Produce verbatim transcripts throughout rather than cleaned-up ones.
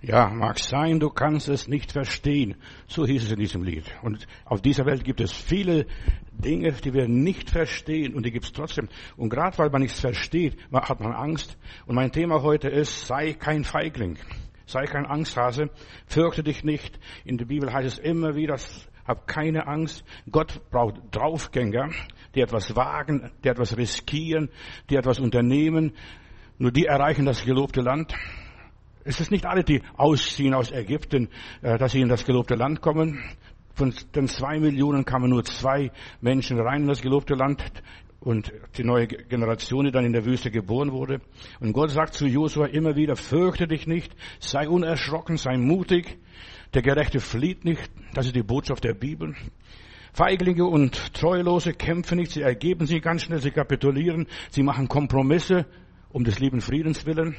Ja, mag sein, du kannst es nicht verstehen. So hieß es in diesem Lied. Und auf dieser Welt gibt es viele Dinge, die wir nicht verstehen, und die gibt es trotzdem. Und gerade weil man nichts versteht, hat man Angst. Und mein Thema heute ist, sei kein Feigling. Sei kein Angsthase. Fürchte dich nicht. In der Bibel heißt es immer wieder, hab keine Angst. Gott braucht Draufgänger, die etwas wagen, die etwas riskieren, die etwas unternehmen. Nur die erreichen das gelobte Land. Es ist nicht alle, die ausziehen aus Ägypten, dass sie in das gelobte Land kommen. Von den zwei Millionen kamen nur zwei Menschen rein in das gelobte Land und die neue Generation, die dann in der Wüste geboren wurde. Und Gott sagt zu Josua immer wieder, fürchte dich nicht, sei unerschrocken, sei mutig. Der Gerechte flieht nicht. Das ist die Botschaft der Bibel. Feiglinge und Treulose kämpfen nicht, sie ergeben sich ganz schnell, sie kapitulieren, sie machen Kompromisse um des lieben Friedens willen.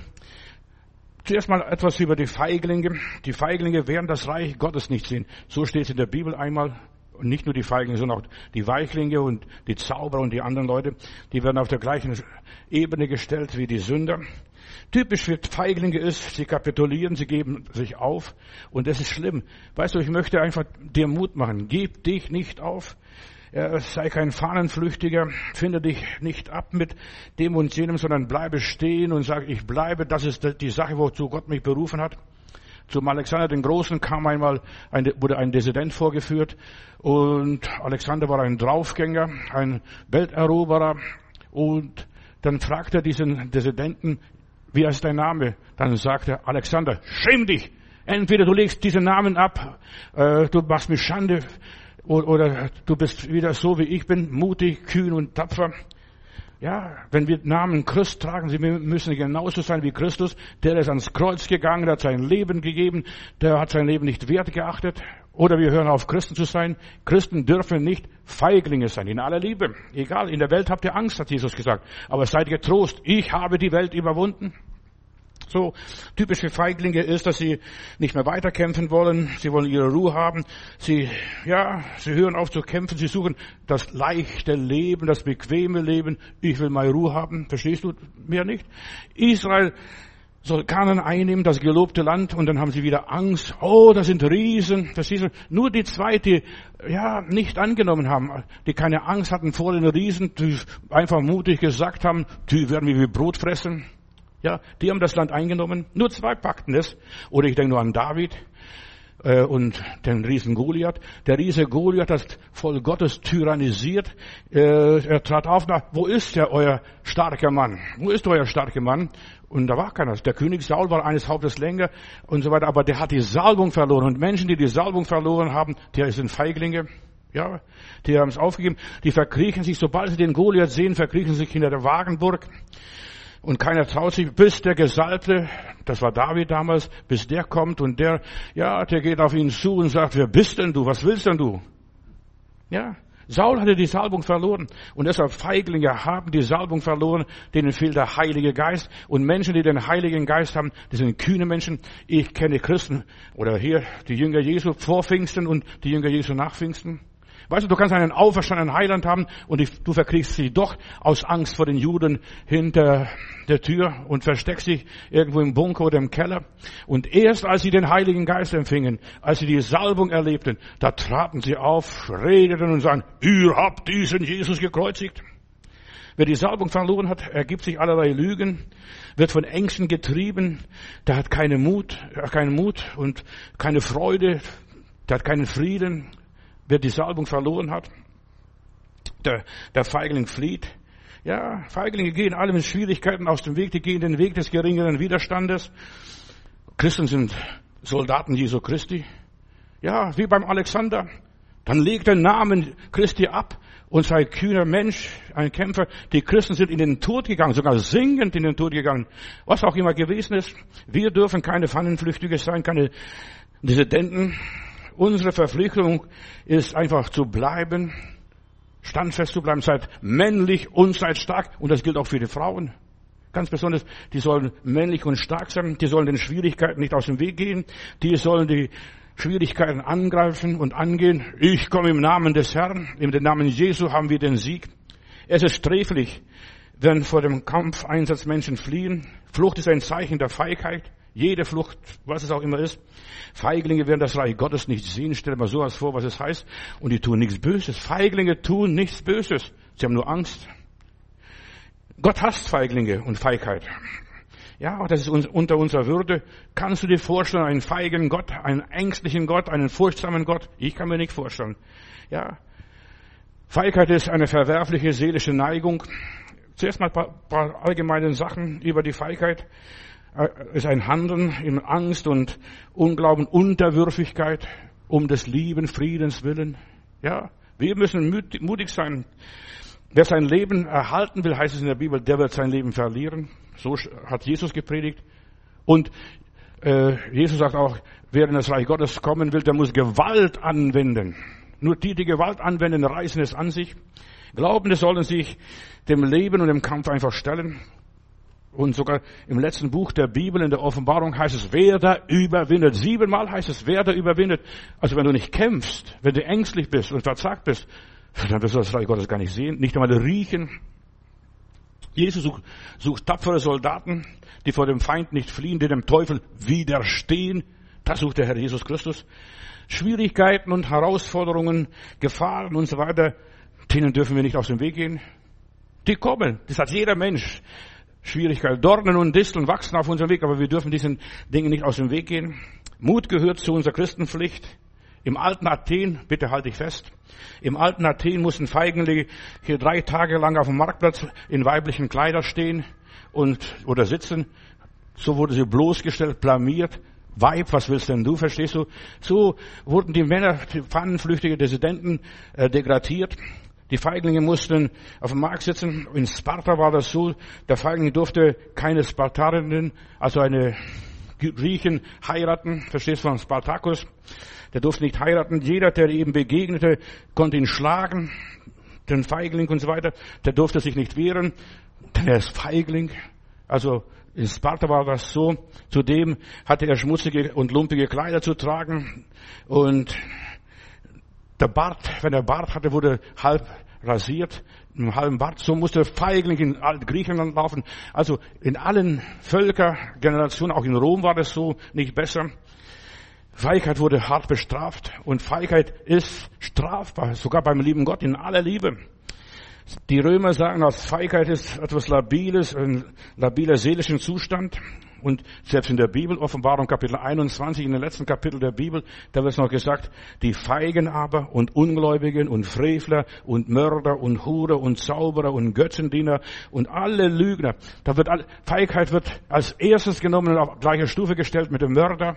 Zuerst mal etwas über die Feiglinge. Die Feiglinge werden das Reich Gottes nicht sehen. So steht es in der Bibel einmal. Und nicht nur die Feiglinge, sondern auch die Weichlinge und die Zauberer und die anderen Leute. Die werden auf der gleichen Ebene gestellt wie die Sünder. Typisch für Feiglinge ist, sie kapitulieren, sie geben sich auf. Und das ist schlimm. Weißt du, ich möchte einfach dir Mut machen. Gib dich nicht auf. Sei kein Fahnenflüchtiger, finde dich nicht ab mit dem und jenem, sondern bleibe stehen und sag, ich bleibe, das ist die Sache, wozu Gott mich berufen hat. Zum Alexander den Großen kam einmal, ein, wurde ein Dissident vorgeführt und Alexander war ein Draufgänger, ein Welteroberer und dann fragte er diesen Dissidenten, wie ist dein Name? Dann sagte er, Alexander, schäm dich! Entweder du legst diesen Namen ab, äh, du machst mir Schande, oder du bist wieder so, wie ich bin, mutig, kühn und tapfer. Ja, wenn wir Namen Christ tragen, sie müssen genauso sein wie Christus. Der ist ans Kreuz gegangen, der hat sein Leben gegeben, der hat sein Leben nicht wert geachtet. Oder wir hören auf, Christen zu sein. Christen dürfen nicht Feiglinge sein, in aller Liebe. Egal, in der Welt habt ihr Angst, hat Jesus gesagt. Aber seid getrost, ich habe die Welt überwunden. So typisch für Feiglinge ist, dass sie nicht mehr weiterkämpfen wollen. Sie wollen ihre Ruhe haben. Sie, ja, sie hören auf zu kämpfen. Sie suchen das leichte Leben, das bequeme Leben. Ich will meine Ruhe haben. Verstehst du mehr nicht? Israel soll Kanaan einnehmen, das gelobte Land, und dann haben sie wieder Angst. Oh, das sind Riesen. Verstehst du? Nur die zwei, die, ja, nicht angenommen haben, die keine Angst hatten vor den Riesen, die einfach mutig gesagt haben, die werden wie Brot fressen. Ja, die haben das Land eingenommen. Nur zwei packten es. Oder ich denke nur an David äh, und den Riesen Goliath. Der Riese Goliath hat voll Gottes tyrannisiert. Äh, er trat auf, na, wo ist der, euer starker Mann? Wo ist euer starker Mann? Und da war keiner. Der König Saul war eines Hauptes länger und so weiter. Aber der hat die Salbung verloren. Und Menschen, die die Salbung verloren haben, die sind Feiglinge. Ja, die haben es aufgegeben. Die verkriechen sich, sobald sie den Goliath sehen, verkriechen sich hinter der Wagenburg. Und keiner traut sich, bis der Gesalbte, das war David damals, bis der kommt und der, ja, der geht auf ihn zu und sagt, wer bist denn du? Was willst denn du? Ja, Saul hatte die Salbung verloren. Und deshalb Feiglinge haben die Salbung verloren, denen fehlt der Heilige Geist. Und Menschen, die den Heiligen Geist haben, die sind kühne Menschen. Ich kenne Christen, oder hier die Jünger Jesu vor Pfingsten und die Jünger Jesu nach Pfingsten. Weißt du, du kannst einen auferstandenen Heiland haben und du verkriegst sie doch aus Angst vor den Juden hinter der Tür und versteckst dich irgendwo im Bunker oder im Keller. Und erst als sie den Heiligen Geist empfingen, als sie die Salbung erlebten, da traten sie auf, redeten und sagten, ihr habt diesen Jesus gekreuzigt. Wer die Salbung verloren hat, ergibt sich allerlei Lügen, wird von Ängsten getrieben, der hat keinen Mut, keinen Mut und keine Freude, der hat keinen Frieden. Wer die Salbung verloren hat, der, der Feigling flieht. Ja, Feiglinge gehen allem in Schwierigkeiten aus dem Weg, die gehen den Weg des geringeren Widerstandes. Christen sind Soldaten Jesu Christi. Ja, wie beim Alexander. Dann legt den Namen Christi ab und sei kühner Mensch, ein Kämpfer. Die Christen sind in den Tod gegangen, sogar singend in den Tod gegangen. Was auch immer gewesen ist. Wir dürfen keine Pfannenflüchtige sein, keine Dissidenten. Unsere Verpflichtung ist einfach zu bleiben, standfest zu bleiben, seid männlich und seid stark. Und das gilt auch für die Frauen. Ganz besonders, die sollen männlich und stark sein, die sollen den Schwierigkeiten nicht aus dem Weg gehen, die sollen die Schwierigkeiten angreifen und angehen. Ich komme im Namen des Herrn, im Namen Jesu haben wir den Sieg. Es ist sträflich, wenn vor dem Kampfeinsatz Menschen fliehen. Flucht ist ein Zeichen der Feigheit. jede Flucht, was es auch immer ist. Feiglinge werden das Reich Gottes nicht sehen. Stell dir mal sowas vor, was es heißt. Und die tun nichts Böses. Feiglinge tun nichts Böses. Sie haben nur Angst. Gott hasst Feiglinge und Feigheit. Ja, das ist unter unserer Würde. Kannst du dir vorstellen, einen feigen Gott, einen ängstlichen Gott, einen furchtsamen Gott? Ich kann mir nicht vorstellen. Ja. Feigheit ist eine verwerfliche seelische Neigung. Zuerst mal ein paar, paar allgemeine Sachen über die Feigheit. Es ist ein Handeln in Angst und Unglauben, Unterwürfigkeit um des lieben Friedens willen. Ja, wir müssen mutig sein. Wer sein Leben erhalten will, heißt es in der Bibel, der wird sein Leben verlieren. So hat Jesus gepredigt. Und äh, Jesus sagt auch, wer in das Reich Gottes kommen will, der muss Gewalt anwenden. Nur die, die Gewalt anwenden, reißen es an sich. Glaubende sollen sich dem Leben und dem Kampf einfach stellen. Und sogar im letzten Buch der Bibel, in der Offenbarung, heißt es, wer da überwindet. Siebenmal heißt es, wer da überwindet. Also wenn du nicht kämpfst, wenn du ängstlich bist und verzagt bist, dann wirst du das Reich Gottes gar nicht sehen, nicht einmal riechen. Jesus sucht, sucht tapfere Soldaten, die vor dem Feind nicht fliehen, die dem Teufel widerstehen. Das sucht der Herr Jesus Christus. Schwierigkeiten und Herausforderungen, Gefahren und so weiter, denen dürfen wir nicht aus dem Weg gehen. Die kommen, das hat jeder Mensch. Schwierigkeiten, Dornen und Disteln wachsen auf unserem Weg, aber wir dürfen diesen Dingen nicht aus dem Weg gehen. Mut gehört zu unserer Christenpflicht. Im alten Athen, bitte halte ich fest, im alten Athen mussten Feiglinge hier drei Tage lang auf dem Marktplatz in weiblichen Kleidern stehen und oder sitzen. So wurde sie bloßgestellt, blamiert. Weib, was willst denn du, verstehst du? So wurden die Männer, die pfannenflüchtige Dissidenten, äh, degradiert. Die Feiglinge mussten auf dem Markt sitzen. In Sparta war das so, der Feigling durfte keine Spartanerin, also eine Griechen, heiraten. Verstehst du, von Spartacus? Der durfte nicht heiraten. Jeder, der ihm begegnete, konnte ihn schlagen. Den Feigling und so weiter. Der durfte sich nicht wehren. Denn er ist Feigling. Also in Sparta war das so. Zudem hatte er schmutzige und lumpige Kleider zu tragen. Und der Bart, wenn er Bart hatte, wurde halb rasiert. Im halben Bart. So musste Feigling in Griechenland laufen. Also in allen Völkergenerationen, auch in Rom war das so, nicht besser. Feigheit wurde hart bestraft und Feigheit ist strafbar, sogar beim lieben Gott in aller Liebe. Die Römer sagen, dass Feigheit ist etwas Labiles, ein labiler seelischen Zustand. Und selbst in der Bibel, Offenbarung Kapitel einundzwanzig, in den letzten Kapitel der Bibel, da wird es noch gesagt, die Feigen aber und Ungläubigen und Frevler und Mörder und Hure und Zauberer und Götzendiener und alle Lügner. Da wird alle, Feigheit wird als erstes genommen und auf gleiche Stufe gestellt mit dem Mörder,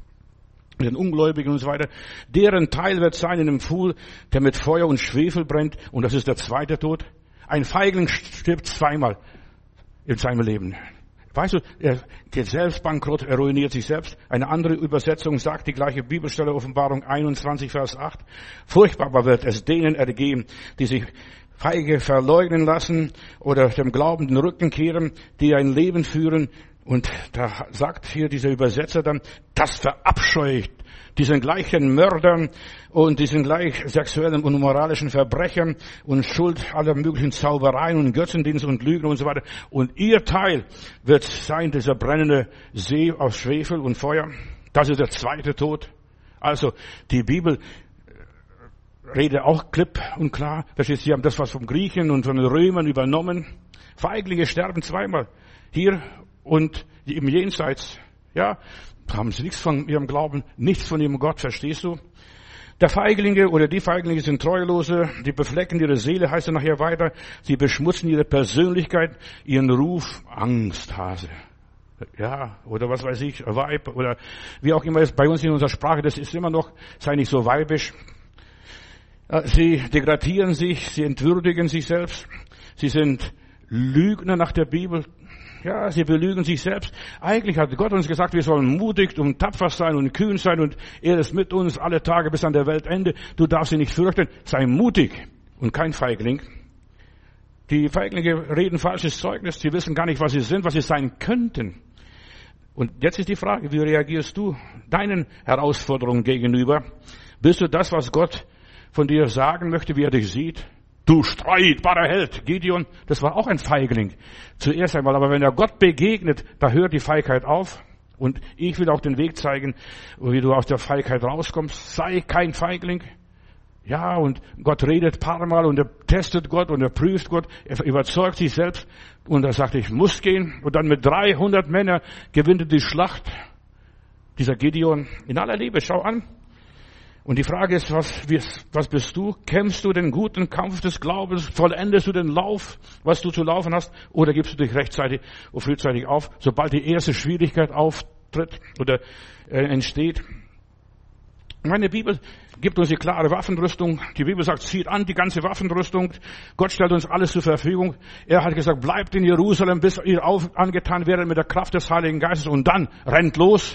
mit den Ungläubigen und so weiter. Deren Teil wird sein in dem Pfuhl, der mit Feuer und Schwefel brennt. Und das ist der zweite Tod. Ein Feigling stirbt zweimal in seinem Leben. Weißt du, er geht selbst bankrott, er ruiniert sich selbst. Eine andere Übersetzung sagt die gleiche Bibelstelle, Offenbarung einundzwanzig, Vers acht. Furchtbar wird es denen ergehen, die sich feige verleugnen lassen oder dem Glauben den Rücken kehren, die ein Leben führen. Und da sagt hier dieser Übersetzer dann, das verabscheut diesen gleichen Mördern und diesen gleich sexuellen und moralischen Verbrechern und Schuld aller möglichen Zaubereien und Götzendienst und Lügen und so weiter. Und ihr Teil wird sein, dieser brennende See aus Schwefel und Feuer. Das ist der zweite Tod. Also, die Bibel redet auch klipp und klar. Verstehst du, sie haben das was vom Griechen und von den Römern übernommen. Feiglinge sterben zweimal. Hier und im Jenseits. Ja, haben sie nichts von ihrem Glauben, nichts von ihrem Gott, verstehst du? Der Feiglinge oder die Feiglinge sind Treulose, die beflecken ihre Seele, heißt er nachher weiter, sie beschmutzen ihre Persönlichkeit, ihren Ruf, Angsthase. Ja, oder was weiß ich, Weib, oder wie auch immer es bei uns in unserer Sprache, das ist immer noch, sei nicht so weibisch. Sie degradieren sich, sie entwürdigen sich selbst, sie sind Lügner nach der Bibel. Ja, sie belügen sich selbst. Eigentlich hat Gott uns gesagt, wir sollen mutig und tapfer sein und kühn sein und er ist mit uns alle Tage bis an der Weltende. Du darfst sie nicht fürchten. Sei mutig und kein Feigling. Die Feiglinge reden falsches Zeugnis. Sie wissen gar nicht, was sie sind, was sie sein könnten. Und jetzt ist die Frage, wie reagierst du deinen Herausforderungen gegenüber? Bist du das, was Gott von dir sagen möchte, wie er dich sieht? Du streitbarer Held, Gideon, das war auch ein Feigling. Zuerst einmal, aber wenn er Gott begegnet, da hört die Feigheit auf. Und ich will auch den Weg zeigen, wie du aus der Feigheit rauskommst. Sei kein Feigling. Ja, und Gott redet ein paar Mal und er testet Gott und er prüft Gott. Er überzeugt sich selbst und er sagt, ich muss gehen. Und dann mit dreihundert Männern gewinnt er die Schlacht. Dieser Gideon in aller Liebe, schau an. Und die Frage ist, was, was bist du? Kämpfst du den guten Kampf des Glaubens? Vollendest du den Lauf, was du zu laufen hast? Oder gibst du dich rechtzeitig oder frühzeitig auf, sobald die erste Schwierigkeit auftritt oder äh, entsteht? Meine Bibel gibt uns die klare Waffenrüstung. Die Bibel sagt, zieht an die ganze Waffenrüstung. Gott stellt uns alles zur Verfügung. Er hat gesagt, bleibt in Jerusalem, bis ihr auf, angetan werdet mit der Kraft des Heiligen Geistes und dann rennt los.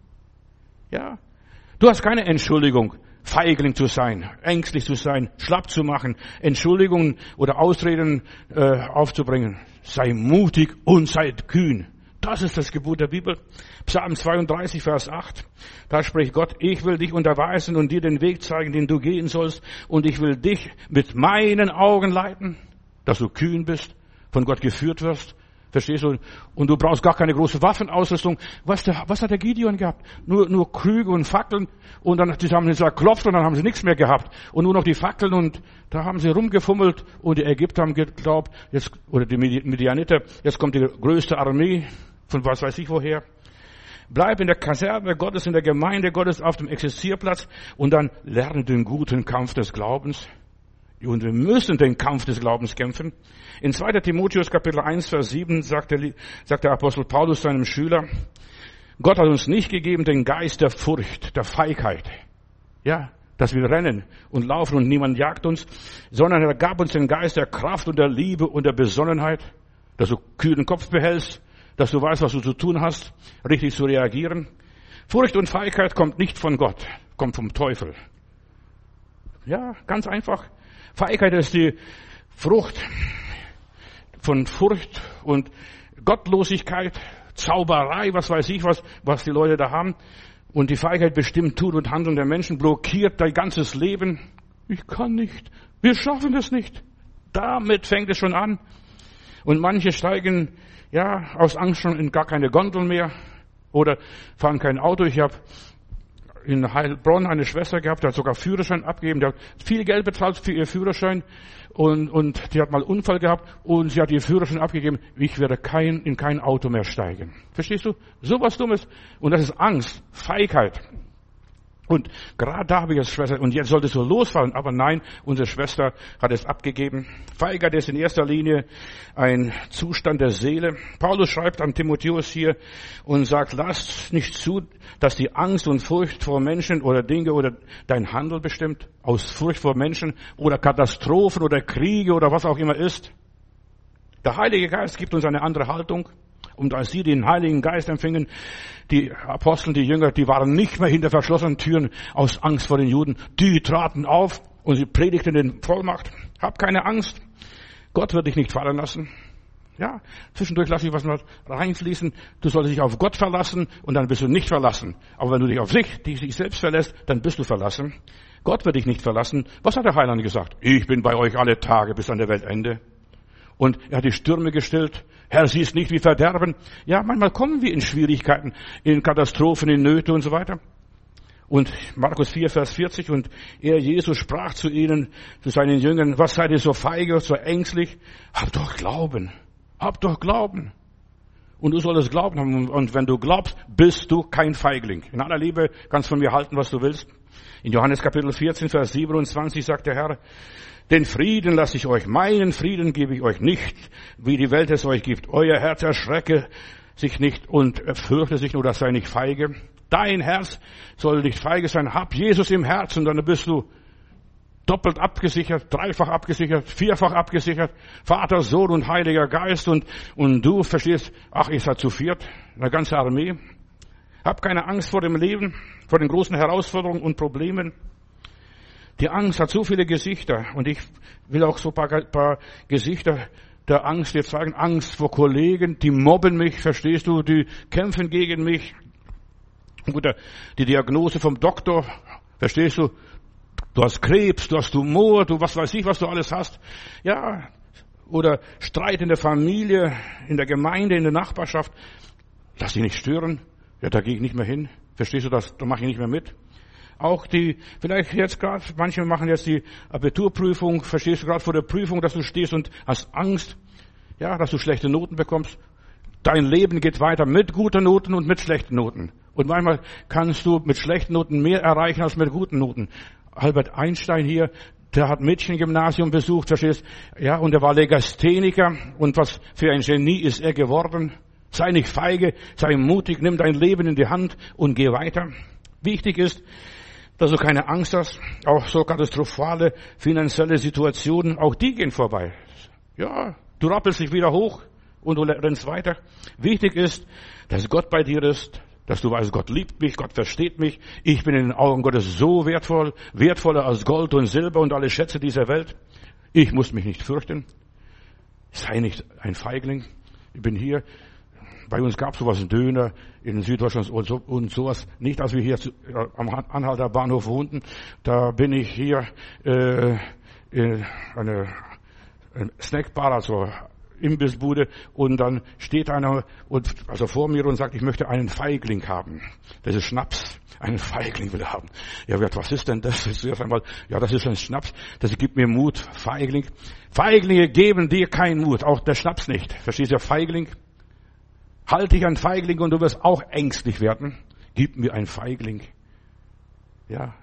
Ja. Du hast keine Entschuldigung, Feigling zu sein, ängstlich zu sein, schlapp zu machen, Entschuldigungen oder Ausreden äh, aufzubringen. Sei mutig und sei kühn. Das ist das Gebot der Bibel. Psalm zweiunddreißig, Vers acht. Da spricht Gott, ich will dich unterweisen und dir den Weg zeigen, den du gehen sollst. Und ich will dich mit meinen Augen leiten, dass du kühn bist, von Gott geführt wirst. Verstehst du? Und du brauchst gar keine große Waffenausrüstung. Was, der, was hat der Gideon gehabt? Nur, nur Krüge und Fackeln. Und dann die haben sie zerklopft und dann haben sie nichts mehr gehabt. Und nur noch die Fackeln und da haben sie rumgefummelt. Und die Ägypter haben geglaubt, jetzt, oder die Midianiter, jetzt kommt die größte Armee von was weiß ich woher. Bleib in der Kaserne Gottes, in der Gemeinde Gottes, auf dem Exerzierplatz und dann lerne den guten Kampf des Glaubens. Und wir müssen den Kampf des Glaubens kämpfen. In zweiter Timotheus Kapitel eins, Vers sieben sagt der, sagt der Apostel Paulus seinem Schüler, Gott hat uns nicht gegeben den Geist der Furcht, der Feigheit. Ja, dass wir rennen und laufen und niemand jagt uns, sondern er gab uns den Geist der Kraft und der Liebe und der Besonnenheit, dass du kühlen Kopf behältst, dass du weißt, was du zu tun hast, richtig zu reagieren. Furcht und Feigheit kommt nicht von Gott, kommt vom Teufel. Ja, ganz einfach. Feigheit ist die Frucht von Furcht und Gottlosigkeit, Zauberei, was weiß ich was, was die Leute da haben. Und die Feigheit bestimmt Tun und Handeln der Menschen, blockiert dein ganzes Leben. Ich kann nicht, wir schaffen es nicht. Damit fängt es schon an. Und manche steigen, ja, aus Angst schon in gar keine Gondel mehr oder fahren kein Auto. Ich habe in Heilbronn eine Schwester gehabt, die hat sogar Führerschein abgegeben, die hat viel Geld bezahlt für ihr Führerschein und, und die hat mal einen Unfall gehabt und sie hat ihr Führerschein abgegeben, ich werde kein, in kein Auto mehr steigen. Verstehst du? So was Dummes. Und das ist Angst, Feigheit. Und gerade da habe ich als Schwester, und jetzt solltest du losfahren, aber nein, unsere Schwester hat es abgegeben. Feigheit ist in erster Linie ein Zustand der Seele. Paulus schreibt an Timotheus hier und sagt, lasst nicht zu, dass die Angst und Furcht vor Menschen oder Dinge oder dein Handel bestimmt, aus Furcht vor Menschen oder Katastrophen oder Kriege oder was auch immer ist. Der Heilige Geist gibt uns eine andere Haltung. Und als sie den Heiligen Geist empfingen, die Apostel, die Jünger, die waren nicht mehr hinter verschlossenen Türen aus Angst vor den Juden. Die traten auf und sie predigten in Vollmacht. Hab keine Angst. Gott wird dich nicht fallen lassen. Ja, zwischendurch lasse ich was mal reinfließen. Du solltest dich auf Gott verlassen und dann bist du nicht verlassen. Aber wenn du dich auf sich, dich, dich selbst verlässt, dann bist du verlassen. Gott wird dich nicht verlassen. Was hat der Heiland gesagt? Ich bin bei euch alle Tage bis an der Weltende. Und er hat die Stürme gestillt. Herr, siehst nicht wie Verderben. Ja, manchmal kommen wir in Schwierigkeiten, in Katastrophen, in Nöte und so weiter. Und Markus vier, Vers vierzig, und er, Jesus, sprach zu ihnen, zu seinen Jüngern, was seid ihr so feige, so ängstlich? Habt doch Glauben. Habt doch Glauben. Und du solltest Glauben haben. Und wenn du glaubst, bist du kein Feigling. In aller Liebe kannst du von mir halten, was du willst. In Johannes Kapitel vierzehn, Vers siebenundzwanzig sagt der Herr, den Frieden lasse ich euch, meinen Frieden gebe ich euch nicht, wie die Welt es euch gibt. Euer Herz erschrecke sich nicht und fürchte sich nur, dass sei nicht feige. Dein Herz soll nicht feige sein. Hab Jesus im Herzen, dann bist du doppelt abgesichert, dreifach abgesichert, vierfach abgesichert. Vater, Sohn und Heiliger Geist und, und du verstehst, ach, ihr seid zu viert, eine ganze Armee. Hab keine Angst vor dem Leben, vor den großen Herausforderungen und Problemen. Die Angst hat so viele Gesichter und ich will auch so ein paar, paar Gesichter der Angst jetzt sagen. Angst vor Kollegen, die mobben mich, verstehst du, die kämpfen gegen mich. Oder die Diagnose vom Doktor, verstehst du, du hast Krebs, du hast Tumor, du was weiß ich, was du alles hast. Ja, oder Streit in der Familie, in der Gemeinde, in der Nachbarschaft. Lass dich nicht stören. Ja, da gehe ich nicht mehr hin. Verstehst du das? Da mache ich nicht mehr mit. Auch die, vielleicht jetzt gerade, manche machen jetzt die Abiturprüfung, verstehst du gerade vor der Prüfung, dass du stehst und hast Angst, ja, dass du schlechte Noten bekommst. Dein Leben geht weiter mit guten Noten und mit schlechten Noten. Und manchmal kannst du mit schlechten Noten mehr erreichen als mit guten Noten. Albert Einstein hier, der hat Mädchengymnasium besucht, verstehst du? Ja, und er war Legastheniker. Und was für ein Genie ist er geworden? Sei nicht feige, sei mutig, nimm dein Leben in die Hand und geh weiter. Wichtig ist, dass du keine Angst hast. Auch so katastrophale finanzielle Situationen, auch die gehen vorbei. Ja, du rappelst dich wieder hoch und du rennst weiter. Wichtig ist, dass Gott bei dir ist, dass du weißt, Gott liebt mich, Gott versteht mich. Ich bin in den Augen Gottes so wertvoll, wertvoller als Gold und Silber und alle Schätze dieser Welt. Ich muss mich nicht fürchten. Sei nicht ein Feigling. Ich bin hier. Bei uns gab es sowas, ein Döner in Süddeutschland und, so, und sowas. Nicht, als wir hier zu, äh, am Anhalter Bahnhof wohnten. Da bin ich hier äh, in eine, eine Snackbar, also Imbissbude, und dann steht einer und, also vor mir und sagt, ich möchte einen Feigling haben. Das ist Schnaps. Einen Feigling will er haben. Ja, was ist denn das? Das ist einmal, ja, das ist ein Schnaps. Das gibt mir Mut. Feigling. Feiglinge geben dir keinen Mut. Auch der Schnaps nicht. Verstehst du, Feigling? Halt dich an Feigling und du wirst auch ängstlich werden. Gib mir ein Feigling. Ja.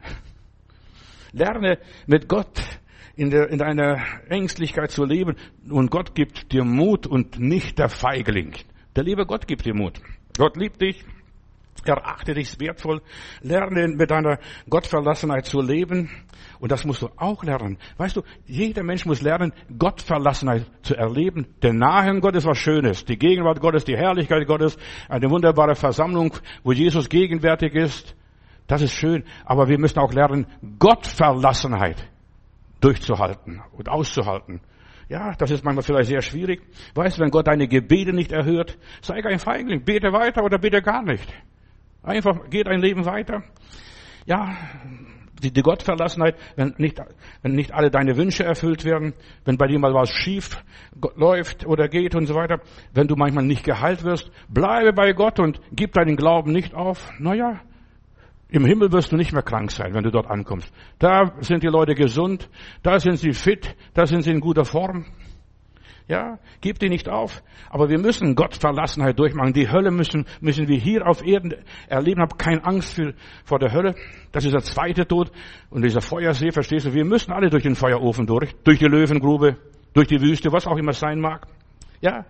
Lerne mit Gott in der, in deiner Ängstlichkeit zu leben und Gott gibt dir Mut und nicht der Feigling. Der liebe Gott gibt dir Mut. Gott liebt dich. Erachte dich wertvoll. Lerne mit deiner Gottverlassenheit zu leben. Und das musst du auch lernen. Weißt du, jeder Mensch muss lernen, Gottverlassenheit zu erleben. Der Nahen Gottes ist was Schönes. Die Gegenwart Gottes, die Herrlichkeit Gottes, eine wunderbare Versammlung, wo Jesus gegenwärtig ist. Das ist schön. Aber wir müssen auch lernen, Gottverlassenheit durchzuhalten und auszuhalten. Ja, das ist manchmal vielleicht sehr schwierig. Weißt du, wenn Gott deine Gebete nicht erhört, sei kein Feigling. Bete weiter oder bete gar nicht. Einfach geht dein Leben weiter. Ja, die, die Gottverlassenheit, wenn nicht, wenn nicht alle deine Wünsche erfüllt werden, wenn bei dir mal was schief läuft oder geht und so weiter, wenn du manchmal nicht geheilt wirst, bleibe bei Gott und gib deinen Glauben nicht auf. Naja, im Himmel wirst du nicht mehr krank sein, wenn du dort ankommst. Da sind die Leute gesund, da sind sie fit, da sind sie in guter Form. Ja, gib die nicht auf. Aber wir müssen Gottverlassenheit durchmachen. Die Hölle müssen, müssen wir hier auf Erden erleben. Hab keine Angst für, vor der Hölle. Das ist der zweite Tod. Und dieser Feuersee, verstehst du? Wir müssen alle durch den Feuerofen durch. Durch die Löwengrube, durch die Wüste, was auch immer es sein mag. Ja,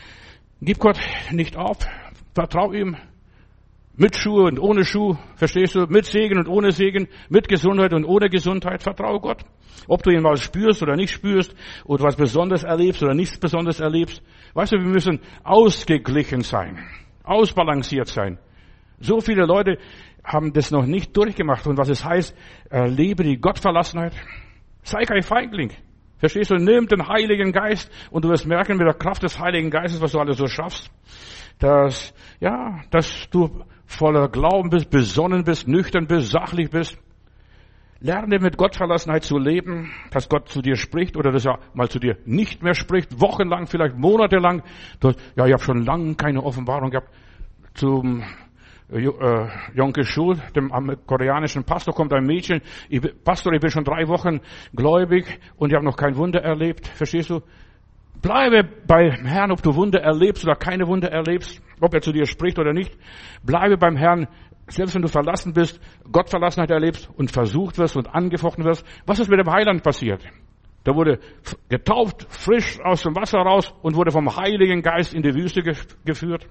gib Gott nicht auf. Vertrau ihm. Mit Schuhe und ohne Schuh, verstehst du? Mit Segen und ohne Segen, mit Gesundheit und ohne Gesundheit, vertraue Gott. Ob du ihn mal spürst oder nicht spürst, oder was Besonderes erlebst oder nichts Besonderes erlebst. Weißt du, wir müssen ausgeglichen sein, ausbalanciert sein. So viele Leute haben das noch nicht durchgemacht. Und was es heißt, erlebe die Gottverlassenheit. Sei kein Feigling. Verstehst du? Nimm den Heiligen Geist und du wirst merken, mit der Kraft des Heiligen Geistes, was du alles so schaffst, dass, ja, dass du voller Glauben bist, besonnen bist, nüchtern bist, sachlich bist. Lerne mit Gottverlassenheit zu leben, dass Gott zu dir spricht oder dass er mal zu dir nicht mehr spricht, wochenlang, vielleicht monatelang. Du, ja, ich habe schon lange keine Offenbarung gehabt. Zum äh, Yonke Schul, dem koreanischen Pastor, kommt ein Mädchen. Ich, Pastor, ich bin schon drei Wochen gläubig und ich habe noch kein Wunder erlebt. Verstehst du? Bleibe beim Herrn, ob du Wunder erlebst oder keine Wunder erlebst, ob er zu dir spricht oder nicht. Bleibe beim Herrn, selbst wenn du verlassen bist, Gottverlassenheit erlebst und versucht wirst und angefochten wirst. Was ist mit dem Heiland passiert? Der wurde getauft, frisch aus dem Wasser raus und wurde vom Heiligen Geist in die Wüste geführt.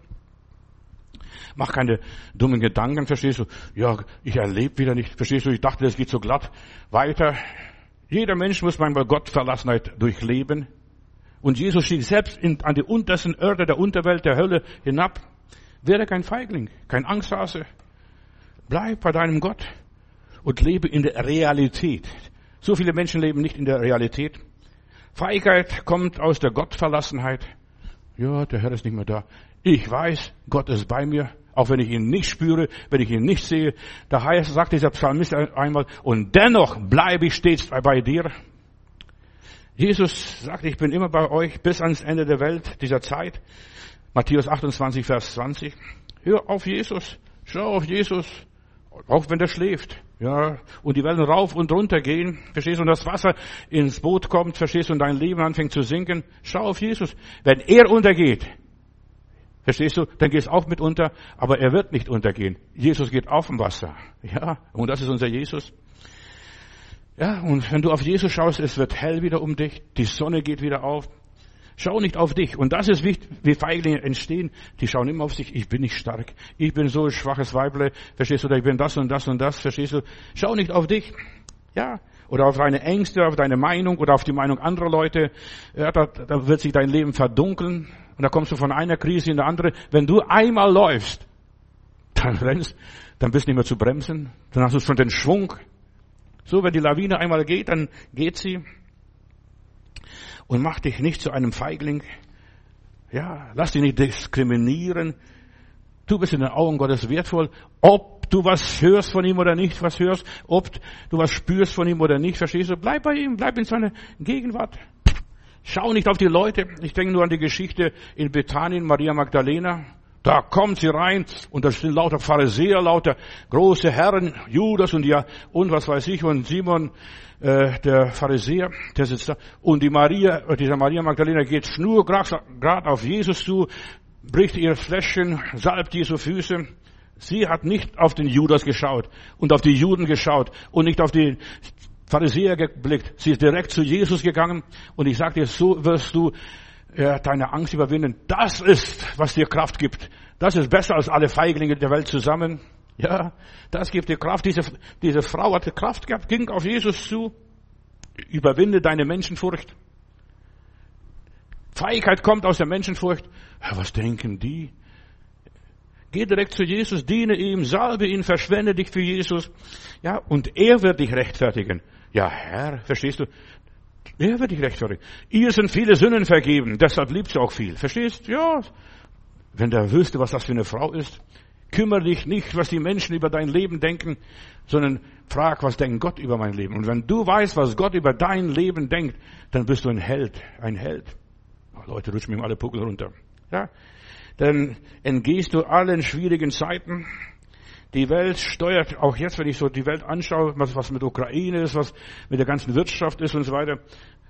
Mach keine dummen Gedanken, verstehst du? Ja, ich erlebe wieder nicht, verstehst du? Ich dachte, das geht so glatt weiter. Jeder Mensch muss manchmal Gottverlassenheit durchleben. Und Jesus stieg selbst in, an die untersten Orte der Unterwelt, der Hölle hinab. Werde kein Feigling, kein Angsthase. Bleib bei deinem Gott und lebe in der Realität. So viele Menschen leben nicht in der Realität. Feigheit kommt aus der Gottverlassenheit. Ja, der Herr ist nicht mehr da. Ich weiß, Gott ist bei mir, auch wenn ich ihn nicht spüre, wenn ich ihn nicht sehe. Da heißt, sagt dieser Psalmist einmal, und dennoch bleibe ich stets bei dir. Jesus sagt, ich bin immer bei euch bis ans Ende der Welt, dieser Zeit. Matthäus achtundzwanzig, Vers zwanzig. Hör auf Jesus. Schau auf Jesus, auch wenn der schläft. Ja, und die Wellen rauf und runter gehen, verstehst du, und das Wasser ins Boot kommt, verstehst du, und dein Leben anfängt zu sinken. Schau auf Jesus. Wenn er untergeht, verstehst du, dann gehst auch mit unter, aber er wird nicht untergehen. Jesus geht auf dem Wasser. Ja, und das ist unser Jesus. Ja, und wenn du auf Jesus schaust, es wird hell wieder um dich, die Sonne geht wieder auf. Schau nicht auf dich. Und das ist wichtig, wie Feiglinge entstehen. Die schauen immer auf sich. Ich bin nicht stark. Ich bin so ein schwaches Weible. Verstehst du? Oder ich bin das und das und das. Verstehst du? Schau nicht auf dich. Ja. Oder auf deine Ängste, auf deine Meinung oder auf die Meinung anderer Leute. Ja, da, da wird sich dein Leben verdunkeln. Und da kommst du von einer Krise in die andere. Wenn du einmal läufst, dann rennst, dann bist du nicht mehr zu bremsen. Dann hast du schon den Schwung. So, wenn die Lawine einmal geht, dann geht sie. Und mach dich nicht zu einem Feigling. Ja, lass dich nicht diskriminieren. Du bist in den Augen Gottes wertvoll. Ob du was hörst von ihm oder nicht was hörst, ob du was spürst von ihm oder nicht, verstehst du? Bleib bei ihm, bleib in seiner Gegenwart. Schau nicht auf die Leute. Ich denke nur an die Geschichte in Bethanien, Maria Magdalena. Da kommt sie rein und da sind lauter Pharisäer, lauter große Herren, Judas und ja und was weiß ich und Simon, äh, der Pharisäer, der sitzt da. Und die Maria, diese Maria Magdalena geht schnurgerade auf Jesus zu, bricht ihr Fläschchen, salbt Jesu Füße. Sie hat nicht auf den Judas geschaut und auf die Juden geschaut und nicht auf die Pharisäer geblickt. Sie ist direkt zu Jesus gegangen und ich sage dir, so wirst du ja, deine Angst überwinden. Das ist, was dir Kraft gibt. Das ist besser als alle Feiglinge der Welt zusammen. Ja, das gibt dir Kraft. Diese, diese Frau hatte Kraft gehabt, ging auf Jesus zu. Überwinde deine Menschenfurcht. Feigheit kommt aus der Menschenfurcht. Ja, was denken die? Geh direkt zu Jesus, diene ihm, salbe ihn, verschwende dich für Jesus. Ja, und er wird dich rechtfertigen. Ja, Herr, verstehst du? Er wird dich rechtfertigen. Ihr sind viele Sünden vergeben, deshalb liebt sie auch viel. Verstehst? Ja. Wenn der wüsste, was das für eine Frau ist. Kümmere dich nicht, was die Menschen über dein Leben denken, sondern frag, was denkt Gott über mein Leben. Und wenn du weißt, was Gott über dein Leben denkt, dann bist du ein Held, ein Held. Oh, Leute, rutschen mir alle Puckel runter. Ja. Dann entgehst du allen schwierigen Zeiten. Die Welt steuert, auch jetzt, wenn ich so die Welt anschaue, was, was mit Ukraine ist, was mit der ganzen Wirtschaft ist und so weiter.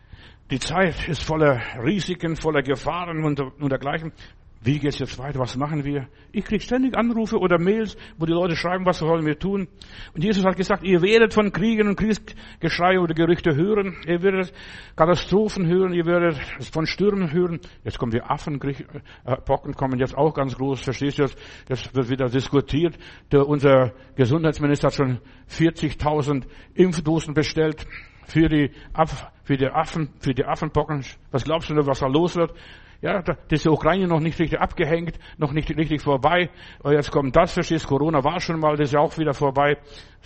Die Zeit ist voller Risiken, voller Gefahren und, und dergleichen. Wie geht's jetzt weiter? Was machen wir? Ich kriege ständig Anrufe oder Mails, wo die Leute schreiben, was sollen wir tun? Und Jesus hat gesagt, ihr werdet von Kriegen und Kriegsgeschrei oder Gerüchte hören. Ihr werdet Katastrophen hören. Ihr werdet von Stürmen hören. Jetzt kommen die Affenpocken, kommen jetzt auch ganz groß. Verstehst du das? Das wird wieder diskutiert. Der, unser Gesundheitsminister hat schon vierzigtausend Impfdosen bestellt für die, für die Affen, für die Affenpocken. Was glaubst du denn, was da los wird? Ja, da ist die Ukraine noch nicht richtig abgehängt, noch nicht richtig vorbei. Aber jetzt kommt das, verstehst du, Corona war schon mal, das ist ja auch wieder vorbei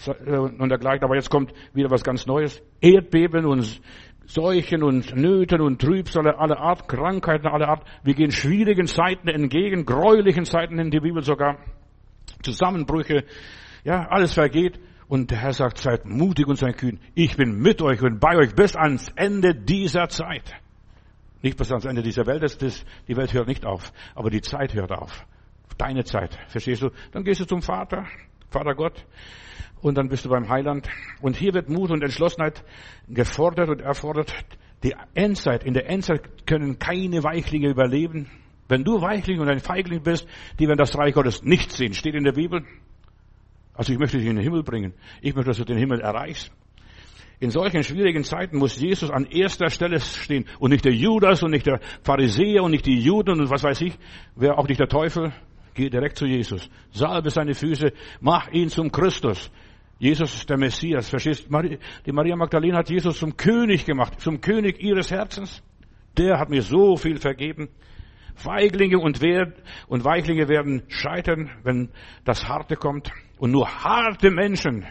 und dergleichen. Aber jetzt kommt wieder was ganz Neues. Erdbeben und Seuchen und Nöten und Trübsal, alle Art, Krankheiten, alle Art. Wir gehen schwierigen Zeiten entgegen, gräulichen Zeiten in die Bibel sogar. Zusammenbrüche, ja, alles vergeht. Und der Herr sagt, seid mutig und seid kühn. Ich bin mit euch und bei euch bis ans Ende dieser Zeit. Nicht bis ans Ende dieser Welt, das, das, die Welt hört nicht auf, aber die Zeit hört auf. Deine Zeit, verstehst du? Dann gehst du zum Vater, Vater Gott, und dann bist du beim Heiland. Und hier wird Mut und Entschlossenheit gefordert und erfordert. Die Endzeit, in der Endzeit können keine Weichlinge überleben. Wenn du Weichling und ein Feigling bist, die werden das Reich Gottes nicht sehen, steht in der Bibel. Also ich möchte dich in den Himmel bringen. Ich möchte, dass du den Himmel erreichst. In solchen schwierigen Zeiten muss Jesus an erster Stelle stehen und nicht der Judas und nicht der Pharisäer und nicht die Juden und was weiß ich, wer auch nicht der Teufel. Geh direkt zu Jesus. Salbe seine Füße, mach ihn zum Christus. Jesus ist der Messias. Verstehst du? Die Maria Magdalena hat Jesus zum König gemacht, zum König ihres Herzens. Der hat mir so viel vergeben. Feiglinge und, und Weichlinge werden scheitern, wenn das Harte kommt. Und nur harte Menschen,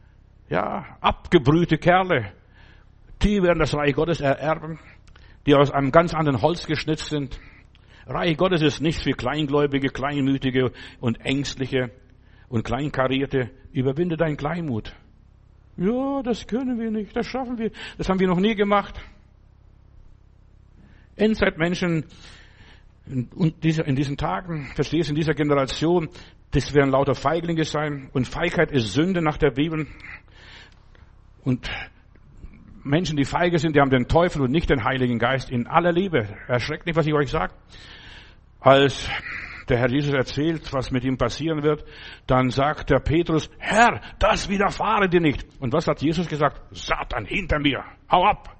ja, abgebrühte Kerle, die werden das Reich Gottes ererben, die aus einem ganz anderen Holz geschnitzt sind. Reich Gottes ist nicht für Kleingläubige, Kleinmütige und Ängstliche und Kleinkarierte. Überwinde deinen Kleinmut. Ja, das können wir nicht, das schaffen wir, das haben wir noch nie gemacht. Endzeitmenschen Und diese, in diesen Tagen, verstehst du, in dieser Generation, das werden lauter Feiglinge sein. Und Feigheit ist Sünde nach der Bibel. Und Menschen, die feige sind, die haben den Teufel und nicht den Heiligen Geist in aller Liebe. Erschreckt nicht, was ich euch sage. Als der Herr Jesus erzählt, was mit ihm passieren wird, dann sagt der Petrus, Herr, das widerfahre dir nicht. Und was hat Jesus gesagt? Satan, hinter mir, hau ab.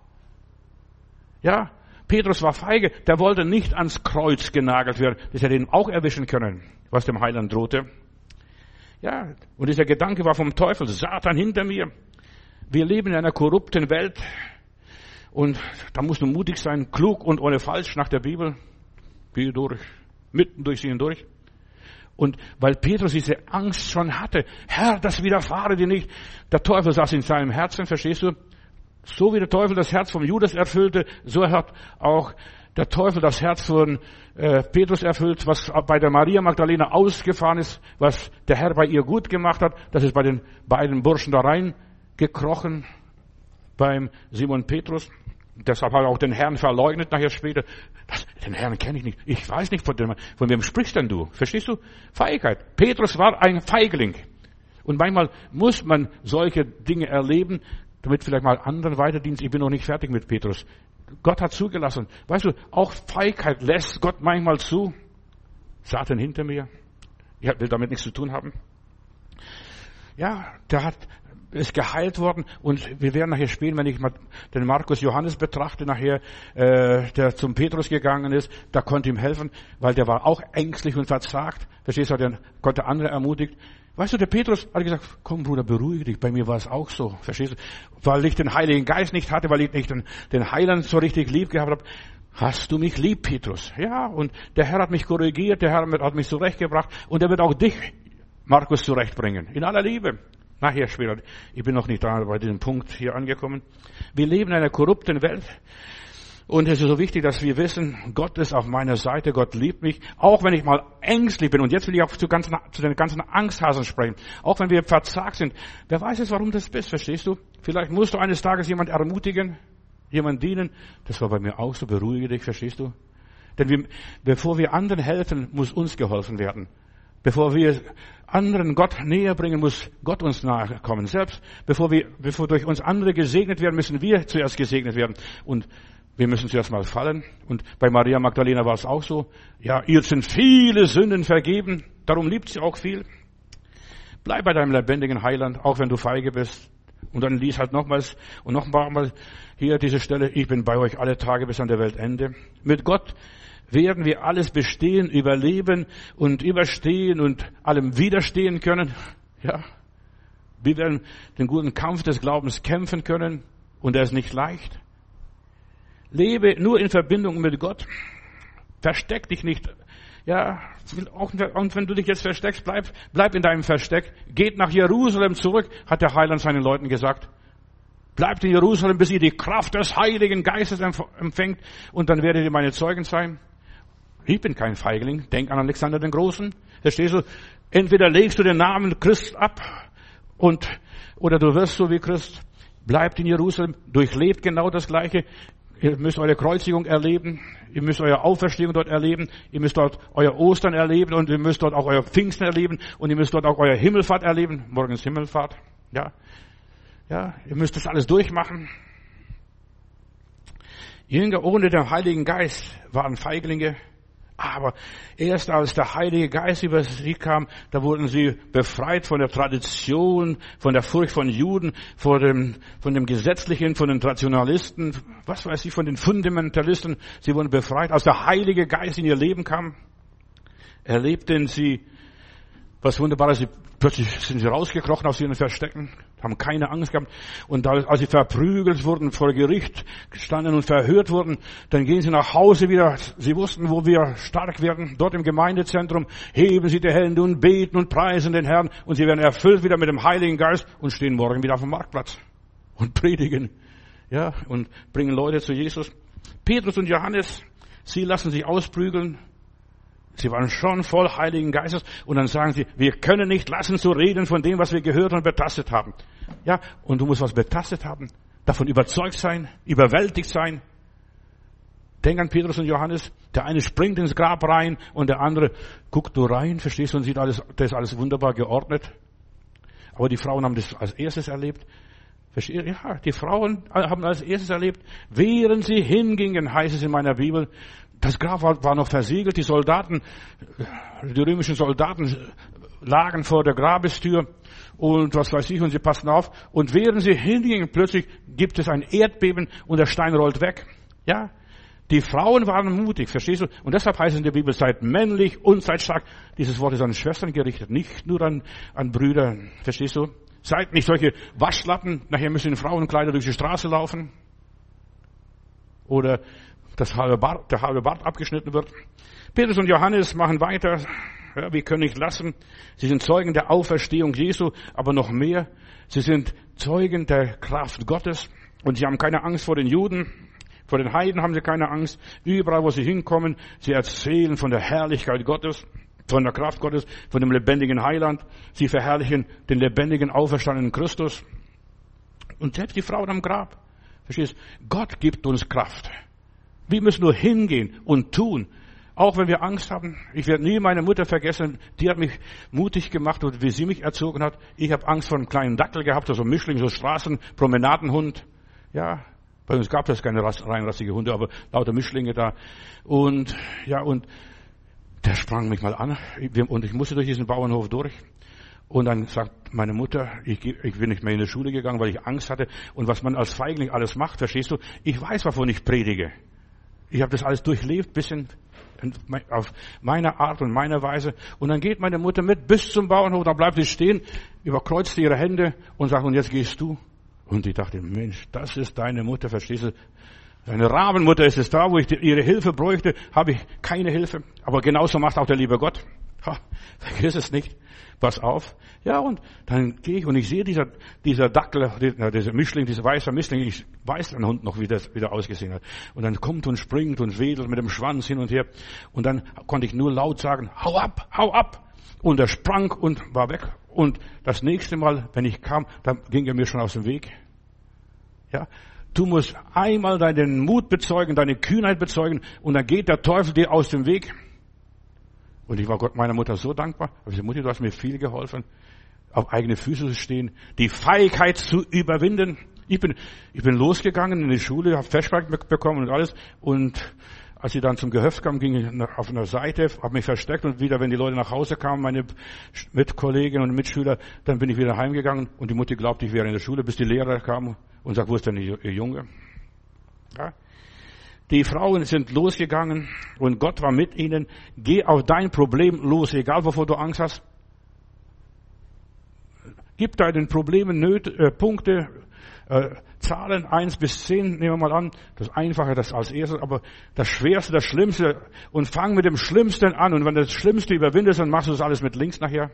Ja, Petrus war feige, der wollte nicht ans Kreuz genagelt werden. Das hätte ihn auch erwischen können, was dem Heiland drohte. Ja, und dieser Gedanke war vom Teufel, Satan hinter mir. Wir leben in einer korrupten Welt und da musst du mutig sein, klug und ohne falsch nach der Bibel. Geh durch, mitten durch sie hindurch. Und weil Petrus diese Angst schon hatte, Herr, das widerfahre dir nicht. Der Teufel saß in seinem Herzen, verstehst du? So wie der Teufel das Herz vom Judas erfüllte, so hat auch der Teufel das Herz von äh, Petrus erfüllt, was bei der Maria Magdalena ausgefahren ist, was der Herr bei ihr gut gemacht hat, das ist bei den beiden Burschen da reingekrochen, beim Simon Petrus. Deshalb hat er auch den Herrn verleugnet, nachher später. Das, den Herrn kenne ich nicht. Ich weiß nicht, von, dem, von wem sprichst denn du? Verstehst du? Feigheit. Petrus war ein Feigling. Und manchmal muss man solche Dinge erleben, damit vielleicht mal anderen weiterdienst. Ich bin noch nicht fertig mit Petrus. Gott hat zugelassen. Weißt du, auch Feigheit lässt Gott manchmal zu. Satan hinter mir. Ich will damit nichts zu tun haben. Ja, der hat, ist geheilt worden. Und wir werden nachher spielen, wenn ich mal den Markus Johannes betrachte, nachher, äh, der zum Petrus gegangen ist, da konnte ihm helfen, weil der war auch ängstlich und verzagt. Verstehst du, der konnte andere ermutigt. Weißt du, der Petrus hat gesagt, komm Bruder, beruhige dich, bei mir war es auch so, verstehst du? Weil ich den Heiligen Geist nicht hatte, weil ich nicht den, den Heiland so richtig lieb gehabt habe. Hast du mich lieb, Petrus? Ja, und der Herr hat mich korrigiert, der Herr hat mich zurechtgebracht und er wird auch dich, Markus, zurechtbringen. In aller Liebe. Nachher später, ich bin noch nicht da bei diesem Punkt hier angekommen. Wir leben in einer korrupten Welt. Und es ist so wichtig, dass wir wissen, Gott ist auf meiner Seite, Gott liebt mich, auch wenn ich mal ängstlich bin. Und jetzt will ich auch zu, ganzen, zu den ganzen Angsthasen sprechen. Auch wenn wir verzagt sind. Wer weiß jetzt, warum das bist, verstehst du? Vielleicht musst du eines Tages jemand ermutigen, jemand dienen. Das war bei mir auch so, beruhige dich, verstehst du? Denn wir, bevor wir anderen helfen, muss uns geholfen werden. Bevor wir anderen Gott näher bringen, muss Gott uns nahe kommen. Selbst bevor wir, bevor durch uns andere gesegnet werden, müssen wir zuerst gesegnet werden. Und wir müssen zuerst mal fallen. Und bei Maria Magdalena war es auch so. Ja, ihr sind viele Sünden vergeben. Darum liebt sie auch viel. Bleib bei deinem lebendigen Heiland, auch wenn du feige bist. Und dann lies halt nochmals und nochmal hier diese Stelle. Ich bin bei euch alle Tage bis an der Weltende. Mit Gott werden wir alles bestehen, überleben und überstehen und allem widerstehen können. Ja. Wir werden den guten Kampf des Glaubens kämpfen können. Und er ist nicht leicht. Lebe nur in Verbindung mit Gott. Versteck dich nicht. Ja, auch, und wenn du dich jetzt versteckst, bleib, bleib in deinem Versteck. Geht nach Jerusalem zurück, hat der Heiland seinen Leuten gesagt. Bleibt in Jerusalem, bis ihr die Kraft des Heiligen Geistes empfängt und dann werdet ihr meine Zeugen sein. Ich bin kein Feigling. Denk an Alexander den Großen. Verstehst du? Entweder legst du den Namen Christ ab und, oder du wirst so wie Christ. Bleibt in Jerusalem, durchlebt genau das Gleiche. Ihr müsst eure Kreuzigung erleben, ihr müsst eure Auferstehung dort erleben, ihr müsst dort euer Ostern erleben und ihr müsst dort auch euer Pfingsten erleben und ihr müsst dort auch euer Himmelfahrt erleben, morgens Himmelfahrt, ja, ja, ihr müsst das alles durchmachen. Jünger ohne den Heiligen Geist waren Feiglinge, aber erst als der Heilige Geist über sie kam, da wurden sie befreit von der Tradition, von der Furcht von Juden, von dem, von dem Gesetzlichen, von den Traditionalisten, was weiß ich, von den Fundamentalisten. Sie wurden befreit, als der Heilige Geist in ihr Leben kam. Erlebten sie was Wunderbares. Sie, plötzlich sind sie rausgekrochen aus ihren Verstecken, haben keine Angst gehabt. Und als sie verprügelt wurden, vor Gericht gestanden und verhört wurden, dann gehen sie nach Hause wieder. Sie wussten, wo wir stark werden. Dort im Gemeindezentrum heben sie die Hände und beten und preisen den Herrn. Und sie werden erfüllt wieder mit dem Heiligen Geist und stehen morgen wieder auf dem Marktplatz und predigen. Ja, und bringen Leute zu Jesus. Petrus und Johannes, sie lassen sich ausprügeln. Sie waren schon voll Heiligen Geistes und dann sagen sie, wir können nicht lassen zu reden von dem, was wir gehört und betastet haben. Ja, und du musst was betastet haben, davon überzeugt sein, überwältigt sein. Denk an Petrus und Johannes. Der eine springt ins Grab rein und der andere guckt nur rein, verstehst du, und sieht alles, das ist alles wunderbar geordnet. Aber die Frauen haben das als erstes erlebt. Versteht? Ja, die Frauen haben als erstes erlebt, während sie hingingen, heißt es in meiner Bibel, das Grab war, war noch versiegelt, die Soldaten, die römischen Soldaten lagen vor der Grabestür und was weiß ich, und sie passten auf. Und während sie hingingen, plötzlich gibt es ein Erdbeben und der Stein rollt weg. Ja, die Frauen waren mutig, verstehst du? Und deshalb heißt es in der Bibel, seid männlich und seid stark. Dieses Wort ist an Schwestern gerichtet, nicht nur an, an Brüder, verstehst du? Seid nicht solche Waschlappen, nachher müssen Frauenkleider durch die Straße laufen. Oder das halbe Bart, der halbe Bart abgeschnitten wird. Petrus und Johannes machen weiter. Ja, wir können nicht lassen. Sie sind Zeugen der Auferstehung Jesu, aber noch mehr. Sie sind Zeugen der Kraft Gottes. Und sie haben keine Angst vor den Juden. Vor den Heiden haben sie keine Angst. Überall, wo sie hinkommen, sie erzählen von der Herrlichkeit Gottes, von der Kraft Gottes, von dem lebendigen Heiland. Sie verherrlichen den lebendigen, auferstandenen Christus. Und selbst die Frauen am Grab. Verstehst du? Gott gibt uns Kraft. Wir müssen nur hingehen und tun. Auch wenn wir Angst haben. Ich werde nie meine Mutter vergessen. Die hat mich mutig gemacht, und wie sie mich erzogen hat. Ich habe Angst vor einem kleinen Dackel gehabt, so ein Mischling, so ein Straßenpromenadenhund. Ja, bei uns gab es keine reinrassige Hunde, aber lauter Mischlinge da. Und ja, und der sprang mich mal an. Und ich musste durch diesen Bauernhof durch. Und dann sagt meine Mutter, ich, ich bin nicht mehr in die Schule gegangen, weil ich Angst hatte. Und was man als Feigling alles macht, verstehst du? Ich weiß, wovon ich predige. Ich habe das alles durchlebt, bisschen auf meine Art und meine Weise. Und dann geht meine Mutter mit bis zum Bauernhof, dann bleibt sie stehen, überkreuzt ihre Hände und sagt, und jetzt gehst du. Und ich dachte, Mensch, das ist deine Mutter, verstehst du? Deine Rabenmutter ist es da, wo ich ihre Hilfe bräuchte, habe ich keine Hilfe. Aber genauso macht auch der liebe Gott. Ha, vergiss es nicht. Pass auf. Ja, und dann gehe ich und ich sehe dieser, dieser Dackel, dieser Mischling, dieser weiße Mischling, ich weiß den Hund noch, wie das wieder ausgesehen hat. Und dann kommt und springt und wedelt mit dem Schwanz hin und her. Und dann konnte ich nur laut sagen, hau ab, hau ab. Und er sprang und war weg. Und das nächste Mal, wenn ich kam, dann ging er mir schon aus dem Weg. Ja. Du musst einmal deinen Mut bezeugen, deine Kühnheit bezeugen, und dann geht der Teufel dir aus dem Weg. Und ich war Gott meiner Mutter so dankbar. Aber ich sagte, Mutti, du hast mir viel geholfen, auf eigene Füße zu stehen, die Feigheit zu überwinden. Ich bin, ich bin losgegangen in die Schule, habe Flashback bekommen und alles. Und als ich dann zum Gehöft kam, ging ich auf einer Seite, habe mich versteckt, und wieder, wenn die Leute nach Hause kamen, meine Mitkolleginnen und Mitschüler, dann bin ich wieder heimgegangen, und die Mutti glaubte, ich wäre in der Schule, bis die Lehrer kamen und sagt, wo ist denn Ihr Junge? Ja. Die Frauen sind losgegangen und Gott war mit ihnen. Geh auf dein Problem los, egal wovor du Angst hast. Gib deinen Problemen Nöte, äh, Punkte, äh, Zahlen eins bis zehn, nehmen wir mal an. Das Einfache, das als erstes, aber das Schwerste, das Schlimmste. Und fang mit dem Schlimmsten an. Und wenn du das Schlimmste überwindest, dann machst du das alles mit links nachher.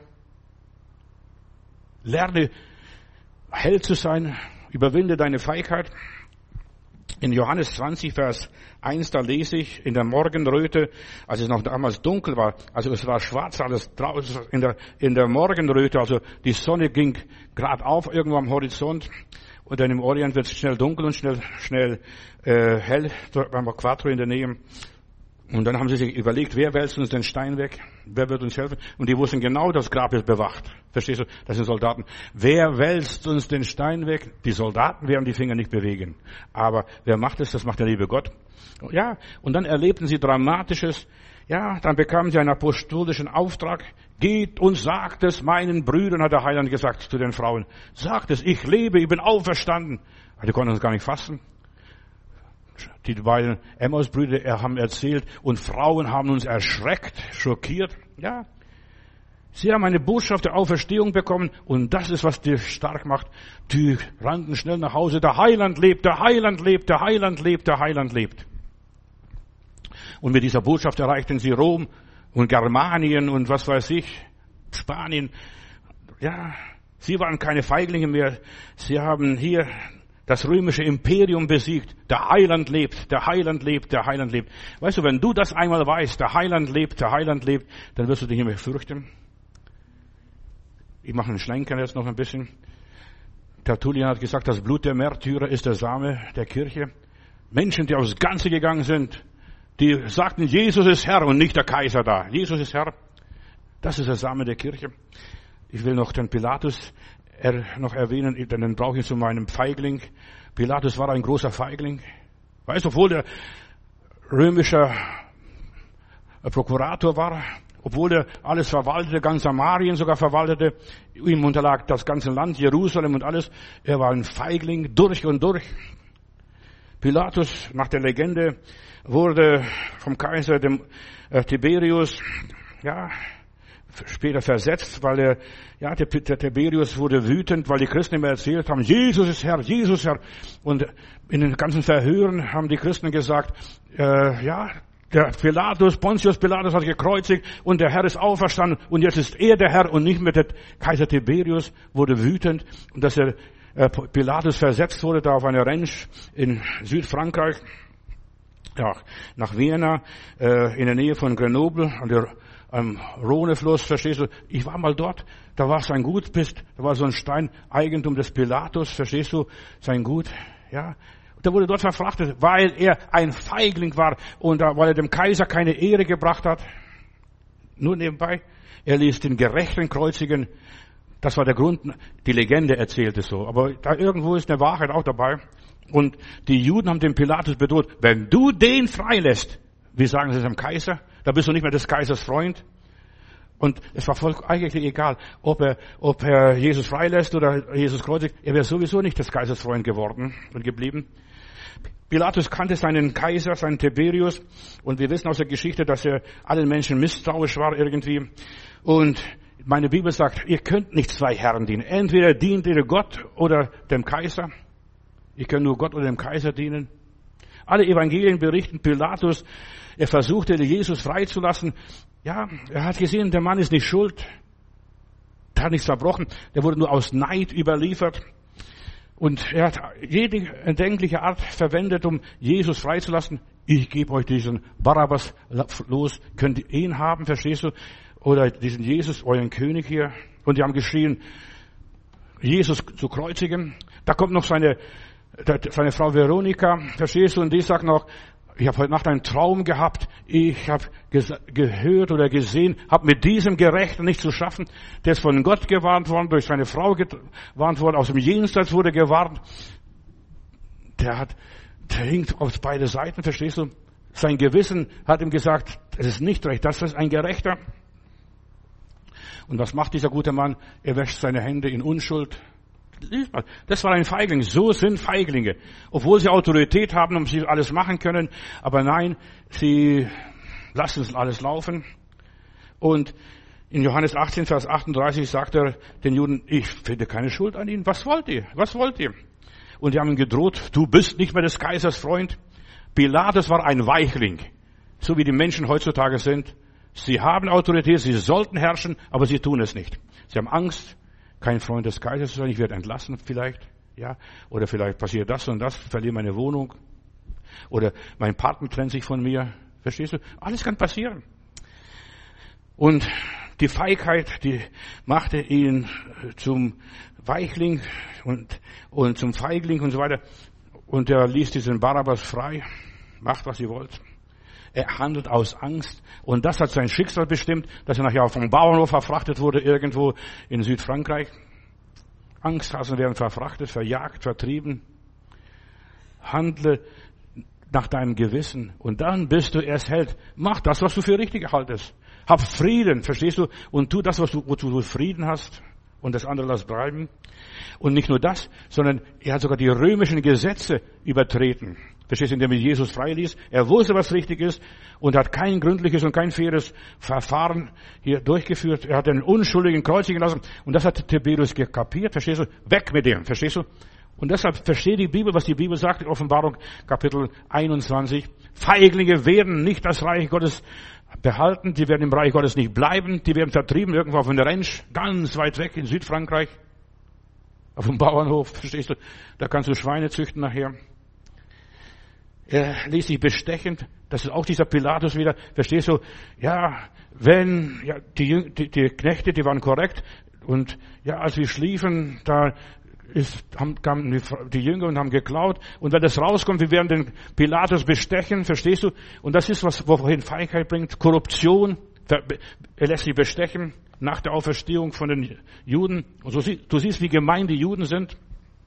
Lerne, hell zu sein. Überwinde deine Feigheit. In Johannes zwanzig, Vers eins, da lese ich, in der Morgenröte, als es noch damals dunkel war, also es war schwarz, alles draußen in der, in der Morgenröte, also die Sonne ging gerade auf irgendwo am Horizont, und dann im Orient wird es schnell dunkel und schnell, schnell äh, hell, da waren wir Quattro in der Nähe. Und dann haben sie sich überlegt, wer wälzt uns den Stein weg? Wer wird uns helfen? Und die wussten genau, das Grab ist bewacht. Verstehst du? Das sind Soldaten. Wer wälzt uns den Stein weg? Die Soldaten werden die Finger nicht bewegen. Aber wer macht es? Das macht der liebe Gott. Ja, und dann erlebten sie Dramatisches. Ja, dann bekamen sie einen apostolischen Auftrag. Geht und sagt es meinen Brüdern, hat der Heiland gesagt zu den Frauen. Sagt es, ich lebe, ich bin auferstanden. Die konnten es gar nicht fassen. Die beiden Emmaus-Brüder haben erzählt, und Frauen haben uns erschreckt, schockiert. Ja, sie haben eine Botschaft der Auferstehung bekommen, und das ist, was dir stark macht. Die rannten schnell nach Hause. Der Heiland lebt, der Heiland lebt, der Heiland lebt, der Heiland lebt. Und mit dieser Botschaft erreichten sie Rom und Germanien und was weiß ich, Spanien. Ja, sie waren keine Feiglinge mehr. Sie haben hier das römische Imperium besiegt. Der Heiland lebt, der Heiland lebt, der Heiland lebt. Weißt du, wenn du das einmal weißt, der Heiland lebt, der Heiland lebt, dann wirst du dich nicht mehr fürchten. Ich mache einen Schlenker jetzt noch ein bisschen. Tertullian hat gesagt, das Blut der Märtyrer ist der Same der Kirche. Menschen, die aufs Ganze gegangen sind, Die sagten, Jesus ist Herr und nicht der Kaiser da. Jesus ist Herr. Das ist der Same der Kirche. Ich will noch den Pilatus er, noch erwähnen, denn den brauche ich zu meinem Feigling. Pilatus war ein großer Feigling. Weißt du, obwohl der römischer Prokurator war, obwohl er alles verwaltete, ganz Samarien sogar verwaltete, ihm unterlag das ganze Land, Jerusalem und alles. Er war ein Feigling durch und durch. Pilatus, nach der Legende, wurde vom Kaiser dem, äh, Tiberius, ja, später versetzt, weil er, ja, der, der Tiberius wurde wütend, weil die Christen immer erzählt haben, Jesus ist Herr, Jesus ist Herr. Und in den ganzen Verhören haben die Christen gesagt, äh, ja, der Pilatus, Pontius Pilatus hat gekreuzigt und der Herr ist auferstanden und jetzt ist er der Herr und nicht mehr der Kaiser Tiberius, wurde wütend und dass er äh, Pilatus versetzt wurde da auf eine Ranch in Südfrankreich, ja, nach Vienna, äh, in der Nähe von Grenoble an der am Rhonefluss, verstehst du? Ich war mal dort, da war sein Gut, da war so ein Stein, Eigentum des Pilatus, verstehst du? Sein Gut, ja. Der wurde dort verfrachtet, weil er ein Feigling war und weil er dem Kaiser keine Ehre gebracht hat. Nur nebenbei, er ließ den Gerechten kreuzigen. Das war der Grund, die Legende erzählt es so. Aber da irgendwo ist eine Wahrheit auch dabei. Und die Juden haben den Pilatus bedroht, wenn du den freilässt, wie sagen sie es dem Kaiser, da bist du nicht mehr des Kaisers Freund. Und es war voll eigentlich egal, ob er, ob er Jesus freilässt oder Jesus kreuzigt. Er wäre sowieso nicht des Kaisers Freund geworden und geblieben. Pilatus kannte seinen Kaiser, seinen Tiberius. Und wir wissen aus der Geschichte, dass er allen Menschen misstrauisch war irgendwie. Und meine Bibel sagt, ihr könnt nicht zwei Herren dienen. Entweder dient ihr Gott oder dem Kaiser. Ihr könnt nur Gott oder dem Kaiser dienen. Alle Evangelien berichten, Pilatus, er versuchte, Jesus freizulassen. Ja, er hat gesehen, der Mann ist nicht schuld. Der hat nichts verbrochen. Der wurde nur aus Neid überliefert. Und er hat jede erdenkliche Art verwendet, um Jesus freizulassen. Ich gebe euch diesen Barabbas los. Könnt ihr ihn haben, verstehst du? Oder diesen Jesus, euren König hier. Und die haben geschrien, Jesus zu kreuzigen. Da kommt noch seine, seine Frau Veronika, verstehst du? Und die sagt noch, ich habe heute Nacht einen Traum gehabt. Ich habe gehört oder gesehen, habe mit diesem Gerechten nichts zu schaffen. Der ist von Gott gewarnt worden, durch seine Frau gewarnt worden, aus dem Jenseits wurde gewarnt. Der hat, der hinkt auf beide Seiten, verstehst du? Sein Gewissen hat ihm gesagt, es ist nicht recht, das ist ein Gerechter. Und was macht dieser gute Mann? Er wäscht seine Hände in Unschuld. Das war ein Feigling. So sind Feiglinge. Obwohl sie Autorität haben und sie alles machen können. Aber nein, sie lassen es alles laufen. Und in Johannes achtzehn, Vers achtunddreißig sagt er den Juden, ich finde keine Schuld an ihnen. Was wollt ihr? Was wollt ihr? Und die haben ihm gedroht, du bist nicht mehr des Kaisers Freund. Pilatus war ein Weichling. So wie die Menschen heutzutage sind. Sie haben Autorität, sie sollten herrschen, aber sie tun es nicht. Sie haben Angst, kein Freund des Kaisers zu sein, ich werde entlassen vielleicht, ja, oder vielleicht passiert das und das, verliere meine Wohnung, oder mein Partner trennt sich von mir, verstehst du? Alles kann passieren. Und die Feigheit, die machte ihn zum Weichling und, und zum Feigling und so weiter, und er ließ diesen Barabbas frei, macht was ihr wollt. Er handelt aus Angst. Und das hat sein Schicksal bestimmt, dass er nachher auf dem Bauernhof verfrachtet wurde, irgendwo in Südfrankreich. Angsthasen werden verfrachtet, verjagt, vertrieben. Handle nach deinem Gewissen. Und dann bist du erst Held. Mach das, was du für richtig haltest. Hab Frieden, verstehst du? Und tu das, was du, wozu du Frieden hast. Und das andere lass bleiben. Und nicht nur das, sondern er hat sogar die römischen Gesetze übertreten. Verstehst du, indem er Jesus freiließ. Er wusste, was richtig ist und hat kein gründliches und kein faires Verfahren hier durchgeführt. Er hat den Unschuldigen kreuzigen lassen und das hat Tiberius gekapiert. Verstehst du? Weg mit dem. Verstehst du? Und deshalb versteht die Bibel, was die Bibel sagt in Offenbarung Kapitel einundzwanzig. Feiglinge werden nicht das Reich Gottes behalten. Die werden im Reich Gottes nicht bleiben. Die werden vertrieben irgendwo auf einer Ranch, ganz weit weg in Südfrankreich. Auf dem Bauernhof. Verstehst du? Da kannst du Schweine züchten nachher. Er ließ sich bestechen. Das ist auch dieser Pilatus wieder. Verstehst du? Ja, wenn, ja, die, die, die Knechte, die waren korrekt. Und ja, als wir schliefen, da ist, haben, kamen die, die Jünger und haben geklaut. Und wenn das rauskommt, wir werden den Pilatus bestechen, verstehst du? Und das ist was, wohin Feigheit bringt. Korruption. Er lässt sich bestechen nach der Auferstehung von den Juden. Und so, du siehst, wie gemein die Juden sind.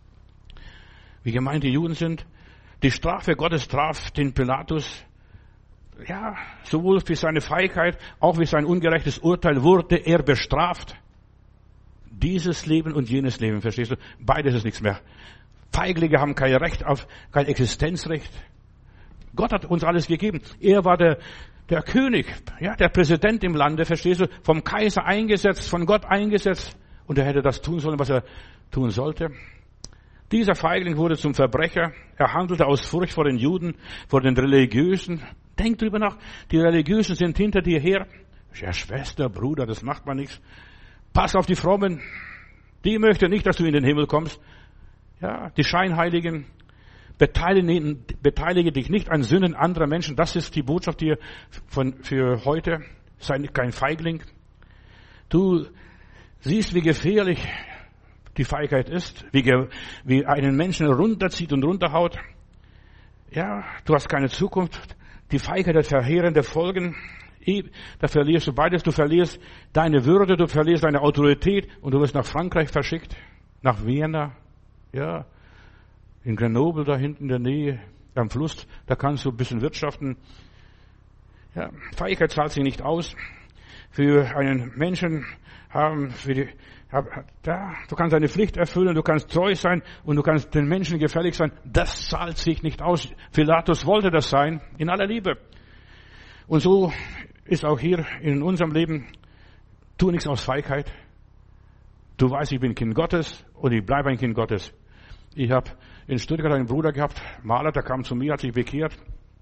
Wie gemein die Juden sind. Die Strafe Gottes traf den Pilatus. Ja, sowohl für seine Feigheit, auch für sein ungerechtes Urteil wurde er bestraft. Dieses Leben und jenes Leben, verstehst du? Beides ist nichts mehr. Feiglinge haben kein Recht auf, kein Existenzrecht. Gott hat uns alles gegeben. Er war der, der König, ja, der Präsident im Lande, verstehst du? Vom Kaiser eingesetzt, von Gott eingesetzt. Und er hätte das tun sollen, was er tun sollte. Dieser Feigling wurde zum Verbrecher. Er handelte aus Furcht vor den Juden, vor den Religiösen. Denk drüber nach. Die Religiösen sind hinter dir her. Ja, Schwester, Bruder, das macht man nichts. Pass auf die Frommen. Die möchten nicht, dass du in den Himmel kommst. Ja, die Scheinheiligen. Beteilige, beteilige dich nicht an Sünden anderer Menschen. Das ist die Botschaft hier von, für heute. Sei kein Feigling. Du siehst, wie gefährlich die Feigheit ist, wie, wie einen Menschen runterzieht und runterhaut. Ja, du hast keine Zukunft. Die Feigheit hat verheerende Folgen. Da verlierst du beides. Du verlierst deine Würde, du verlierst deine Autorität und du wirst nach Frankreich verschickt, nach Vienna, ja, in Grenoble da hinten in der Nähe, am Fluss, da kannst du ein bisschen wirtschaften. Ja, Feigheit zahlt sich nicht aus. Für einen Menschen haben, für die, ja, du kannst deine Pflicht erfüllen, du kannst treu sein und du kannst den Menschen gefällig sein. Das zahlt sich nicht aus. Pilatus wollte das sein, in aller Liebe. Und so ist auch hier in unserem Leben, tu nichts aus Feigheit. Du weißt, ich bin Kind Gottes und ich bleibe ein Kind Gottes. Ich habe in Stuttgart einen Bruder gehabt, Maler, der kam zu mir, hat sich bekehrt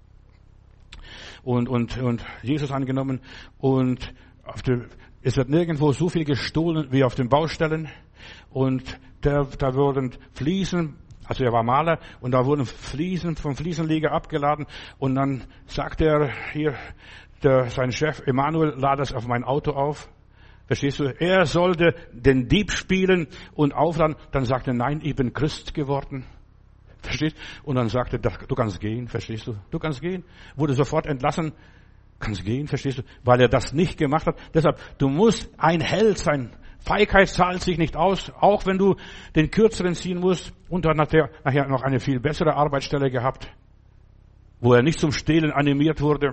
und, und, und Jesus angenommen. Und auf der, es wird nirgendwo so viel gestohlen wie auf den Baustellen. Und der, da wurden Fliesen, also er war Maler, und da wurden Fliesen vom Fliesenleger abgeladen. Und dann sagte er hier, der, sein Chef Emanuel, lad das auf mein Auto auf. Verstehst du? Er sollte den Dieb spielen und aufladen. Dann sagte er, nein, ich bin Christ geworden. Verstehst? Und dann sagte er, du kannst gehen, verstehst du? Du kannst gehen. Wurde sofort entlassen. Kannst gehen, verstehst du? Weil er das nicht gemacht hat. Deshalb, du musst ein Held sein. Feigheit zahlt sich nicht aus, auch wenn du den Kürzeren ziehen musst. Und dann hat er nachher noch eine viel bessere Arbeitsstelle gehabt, wo er nicht zum Stehlen animiert wurde.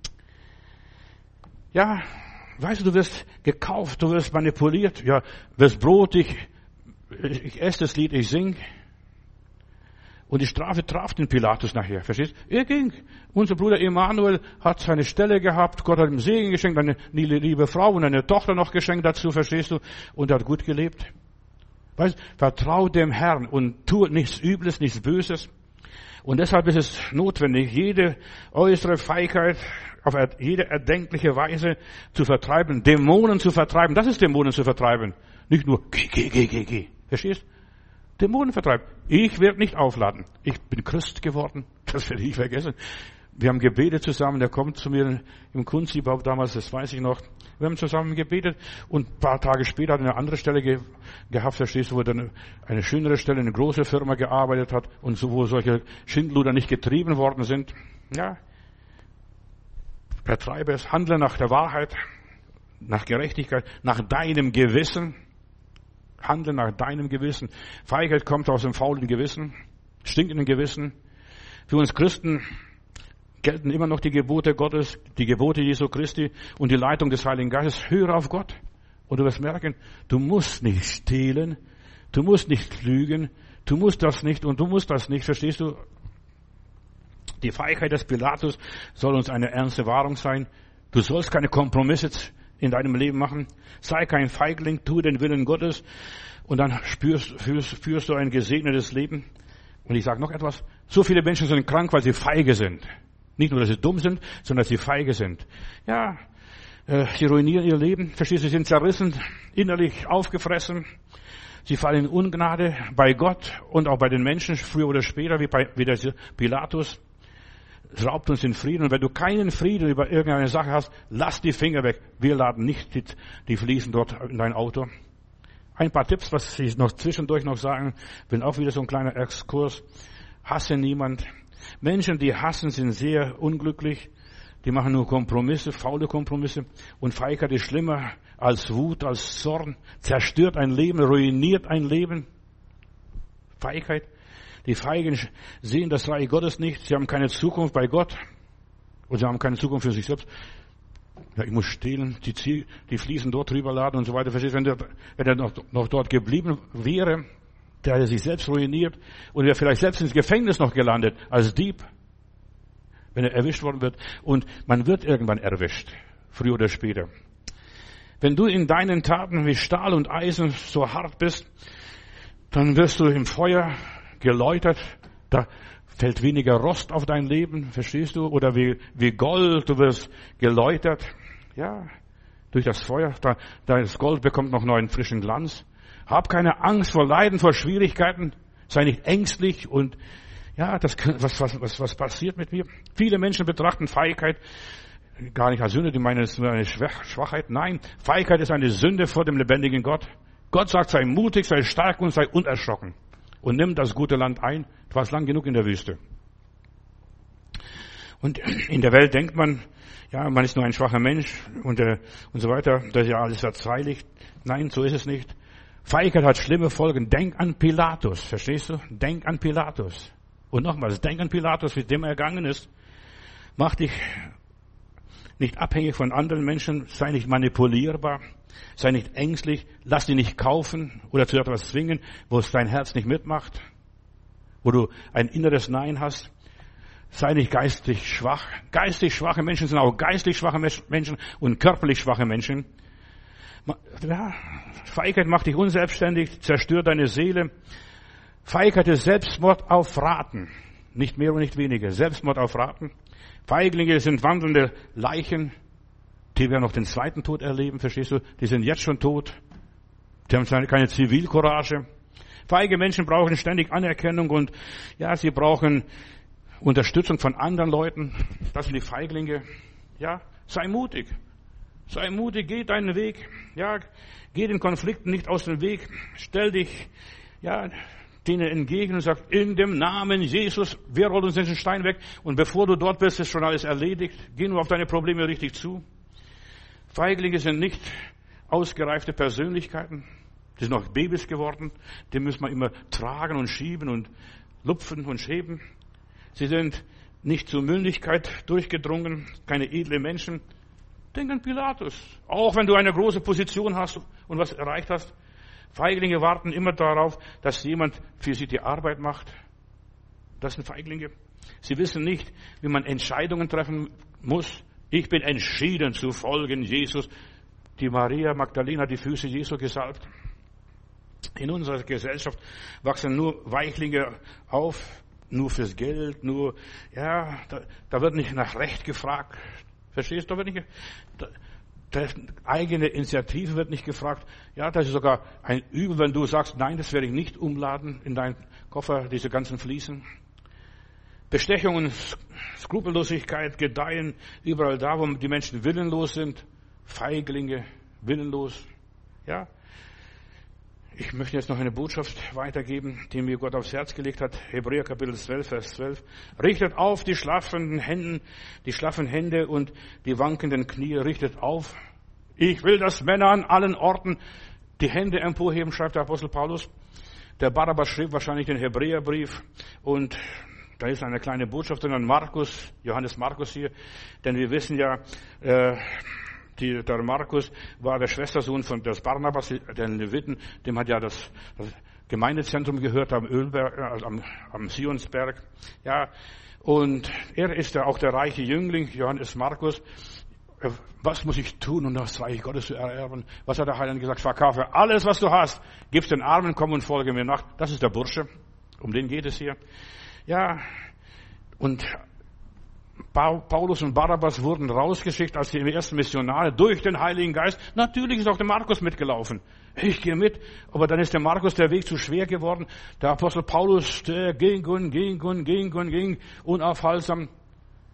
Ja, weißt du, du wirst gekauft, du wirst manipuliert, ja, wirst brotig, ich, ich esse das Lied, ich sing. Und die Strafe traf den Pilatus nachher, verstehst du? Er ging. Unser Bruder Emanuel hat seine Stelle gehabt, Gott hat ihm Segen geschenkt, eine liebe Frau und eine Tochter noch geschenkt dazu, verstehst du? Und er hat gut gelebt. Weißt du, vertrau dem Herrn und tu nichts Übles, nichts Böses. Und deshalb ist es notwendig, jede äußere Feigheit auf jede erdenkliche Weise zu vertreiben, Dämonen zu vertreiben. Das ist Dämonen zu vertreiben. Nicht nur geh, geh, geh, geh, geh. Verstehst? Dämonen vertreiben. Ich werde nicht aufladen. Ich bin Christ geworden. Das werde ich vergessen. Wir haben gebetet zusammen. Der kommt zu mir im Kunstbau damals, das weiß ich noch. Wir haben zusammen gebetet und ein paar Tage später hat er eine andere Stelle ge- gehabt, verstehst du, wo er dann eine schönere Stelle, eine große Firma gearbeitet hat und so, wo solche Schindluder nicht getrieben worden sind. Ja. Vertreibe es, handle nach der Wahrheit, nach Gerechtigkeit, nach deinem Gewissen. Handle nach deinem Gewissen. Feigheit kommt aus dem faulen Gewissen, stinkenden Gewissen. Für uns Christen gelten immer noch die Gebote Gottes, die Gebote Jesu Christi und die Leitung des Heiligen Geistes. Höre auf Gott. Und du wirst merken, du musst nicht stehlen, du musst nicht lügen, du musst das nicht und du musst das nicht, verstehst du? Die Feigheit des Pilatus soll uns eine ernste Wahrung sein. Du sollst keine Kompromisse in deinem Leben machen. Sei kein Feigling, tu den Willen Gottes und dann spürst, führst, führst du ein gesegnetes Leben. Und ich sage noch etwas, so viele Menschen sind krank, weil sie feige sind. Nicht nur, dass sie dumm sind, sondern dass sie feige sind. Ja, äh, sie ruinieren ihr Leben, verstehst du, sie sind zerrissen, innerlich aufgefressen. Sie fallen in Ungnade bei Gott und auch bei den Menschen, früher oder später, wie bei wie der Pilatus. Es raubt uns den Frieden. Und wenn du keinen Frieden über irgendeine Sache hast, lass die Finger weg. Wir laden nicht die, die Fliesen dort in dein Auto. Ein paar Tipps, was ich noch zwischendurch noch sagen will, auch wieder so ein kleiner Exkurs. Hasse niemand. Menschen, die hassen, sind sehr unglücklich. Die machen nur Kompromisse, faule Kompromisse. Und Feigheit ist schlimmer als Wut, als Zorn. Zerstört ein Leben, ruiniert ein Leben. Feigheit. Die Feigen sehen das Reich Gottes nicht. Sie haben keine Zukunft bei Gott. Und sie haben keine Zukunft für sich selbst. Ja, ich muss stehlen, die, Ziel, die Fliesen dort drüber laden und so weiter. Verstehst du, wenn der, wenn er noch, noch dort geblieben wäre, der hätte sich selbst ruiniert und wäre vielleicht selbst ins Gefängnis noch gelandet als Dieb, wenn er erwischt worden wird. Und man wird irgendwann erwischt, früher oder später. Wenn du in deinen Taten wie Stahl und Eisen so hart bist, dann wirst du im Feuer geläutert. Da fällt weniger Rost auf dein Leben, verstehst du? Oder wie, wie Gold, du wirst geläutert. Ja, durch das Feuer. Da, das Gold bekommt noch neuen frischen Glanz. Hab keine Angst vor Leiden, vor Schwierigkeiten. Sei nicht ängstlich und ja, das, was, was, was, was passiert mit mir? Viele Menschen betrachten Feigheit gar nicht als Sünde, die meinen, es ist nur eine Schwachheit. Nein, Feigheit ist eine Sünde vor dem lebendigen Gott. Gott sagt, sei mutig, sei stark und sei unerschrocken. Und nimm das gute Land ein. Du warst lang genug in der Wüste. Und in der Welt denkt man, ja, man ist nur ein schwacher Mensch und, äh, und so weiter. Das ist ja alles verzeihlich. Nein, so ist es nicht. Feigheit hat schlimme Folgen. Denk an Pilatus, verstehst du? Denk an Pilatus. Und nochmals, denk an Pilatus, wie dem er ergangen ist. Mach dich nicht abhängig von anderen Menschen, sei nicht manipulierbar, sei nicht ängstlich, lass dich nicht kaufen oder zu etwas zwingen, wo es dein Herz nicht mitmacht, wo du ein inneres Nein hast. Sei nicht geistig schwach. Geistig schwache Menschen sind auch geistig schwache Menschen und körperlich schwache Menschen. Ja, Feigheit macht dich unselbstständig, zerstört deine Seele. Feigheit ist Selbstmord auf Raten. Nicht mehr und nicht weniger. Selbstmord auf Raten. Feiglinge sind wandelnde Leichen, die werden noch den zweiten Tod erleben, verstehst du? Die sind jetzt schon tot. Die haben keine Zivilcourage. Feige Menschen brauchen ständig Anerkennung und ja, sie brauchen Unterstützung von anderen Leuten. Das sind die Feiglinge. Ja, sei mutig. Sei mutig, geh deinen Weg. Ja, geh den Konflikten nicht aus dem Weg. Stell dich, ja, denen entgegen und sag, in dem Namen Jesus, wer rollt uns den Stein weg? Und bevor du dort bist, ist schon alles erledigt. Geh nur auf deine Probleme richtig zu. Feiglinge sind nicht ausgereifte Persönlichkeiten. Die sind noch Babys geworden. Die müssen wir immer tragen und schieben und lupfen und schäben. Sie sind nicht zur Mündigkeit durchgedrungen, keine edle Menschen. Denk an Pilatus. Auch wenn du eine große Position hast und was erreicht hast. Feiglinge warten immer darauf, dass jemand für sie die Arbeit macht. Das sind Feiglinge. Sie wissen nicht, wie man Entscheidungen treffen muss. Ich bin entschieden zu folgen Jesus. Die Maria Magdalena hat die Füße Jesu gesalbt. In unserer Gesellschaft wachsen nur Weichlinge auf, nur fürs Geld, nur, ja, da, da wird nicht nach Recht gefragt. Verstehst du? Da wird nicht, da, der eigene Initiative wird nicht gefragt. Ja, das ist sogar ein Übel, wenn du sagst, nein, das werde ich nicht umladen in deinen Koffer, diese ganzen Fliesen. Bestechungen, Skrupellosigkeit gedeihen überall da, wo die Menschen willenlos sind. Feiglinge, willenlos. Ja. Ich möchte jetzt noch eine Botschaft weitergeben, die mir Gott aufs Herz gelegt hat. Hebräer Kapitel zwölf, Vers zwölf. Richtet auf die schlaffen Hände, die schlaffen Hände und die wankenden Knie. Richtet auf. Ich will, dass Männer an allen Orten die Hände emporheben, schreibt der Apostel Paulus. Der Barabbas schrieb wahrscheinlich den Hebräerbrief und da ist eine kleine Botschaft drin an Markus, Johannes Markus hier, denn wir wissen ja, äh, Die, der Markus war der Schwestersohn von des Barnabas, den Leviten, dem hat ja das, das Gemeindezentrum gehört am Ölberg, also am, am Sionsberg. Ja, und er ist ja auch der reiche Jüngling, Johannes Markus. Was muss ich tun, um das Reich Gottes zu ererben? Was hat der Heiland gesagt? Verkaufe alles, was du hast, gib's den Armen, komm und folge mir nach. Das ist der Bursche, um den geht es hier. Ja, und Paulus und Barabbas wurden rausgeschickt als die ersten Missionare durch den Heiligen Geist. Natürlich ist auch der Markus mitgelaufen. Ich gehe mit, aber dann ist der Markus der Weg zu schwer geworden. Der Apostel Paulus, der ging und ging und ging und ging, unaufhaltsam.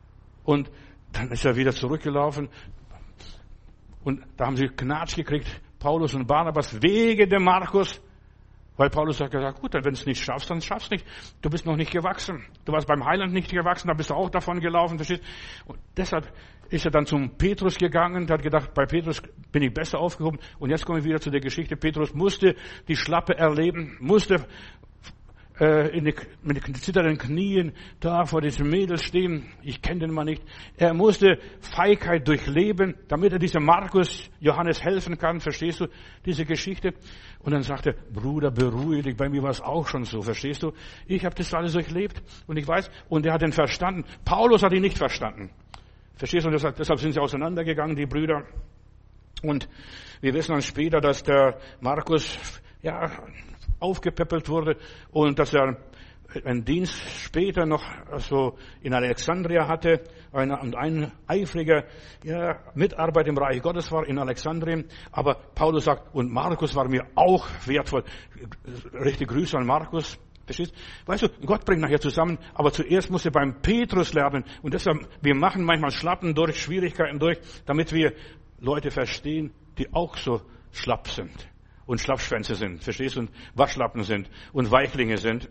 Und dann ist er wieder zurückgelaufen. Und da haben sie Knatsch gekriegt. Paulus und Barnabas wegen dem Markus. Weil Paulus hat gesagt, gut, wenn du es nicht schaffst, dann schaffst du nicht. Du bist noch nicht gewachsen. Du warst beim Heiland nicht gewachsen, da bist du auch davon gelaufen, verstehst? Und deshalb ist er dann zum Petrus gegangen und hat gedacht, bei Petrus bin ich besser aufgehoben. Und jetzt kommen wir wieder zu der Geschichte. Petrus musste die Schlappe erleben, musste äh, in die, mit den zitternden Knien da vor diesem Mädel stehen. Ich kenne den Mann nicht. Er musste Feigheit durchleben, damit er diesem Markus, Johannes helfen kann. Verstehst du diese Geschichte? Und dann sagt er, Bruder, beruhige dich, bei mir war es auch schon so, verstehst du? Ich habe das alles durchlebt und ich weiß, und er hat ihn verstanden. Paulus hat ihn nicht verstanden. Verstehst du? Und deshalb, deshalb sind sie auseinandergegangen, die Brüder. Und wir wissen dann später, dass der Markus, ja, aufgepäppelt wurde und dass er einen Dienst später noch also in Alexandria hatte und ein eifriger ja, Mitarbeiter im Reich Gottes war in Alexandrien. Aber Paulus sagt, und Markus war mir auch wertvoll. Richtig Grüße an Markus. Verstehst? Weißt du, Gott bringt nachher zusammen, aber zuerst muss er beim Petrus lernen. Und deshalb, wir machen manchmal Schlappen durch, Schwierigkeiten durch, damit wir Leute verstehen, die auch so schlapp sind. Und Schlappschwänze sind, verstehst du, und Waschlappen sind und Weichlinge sind.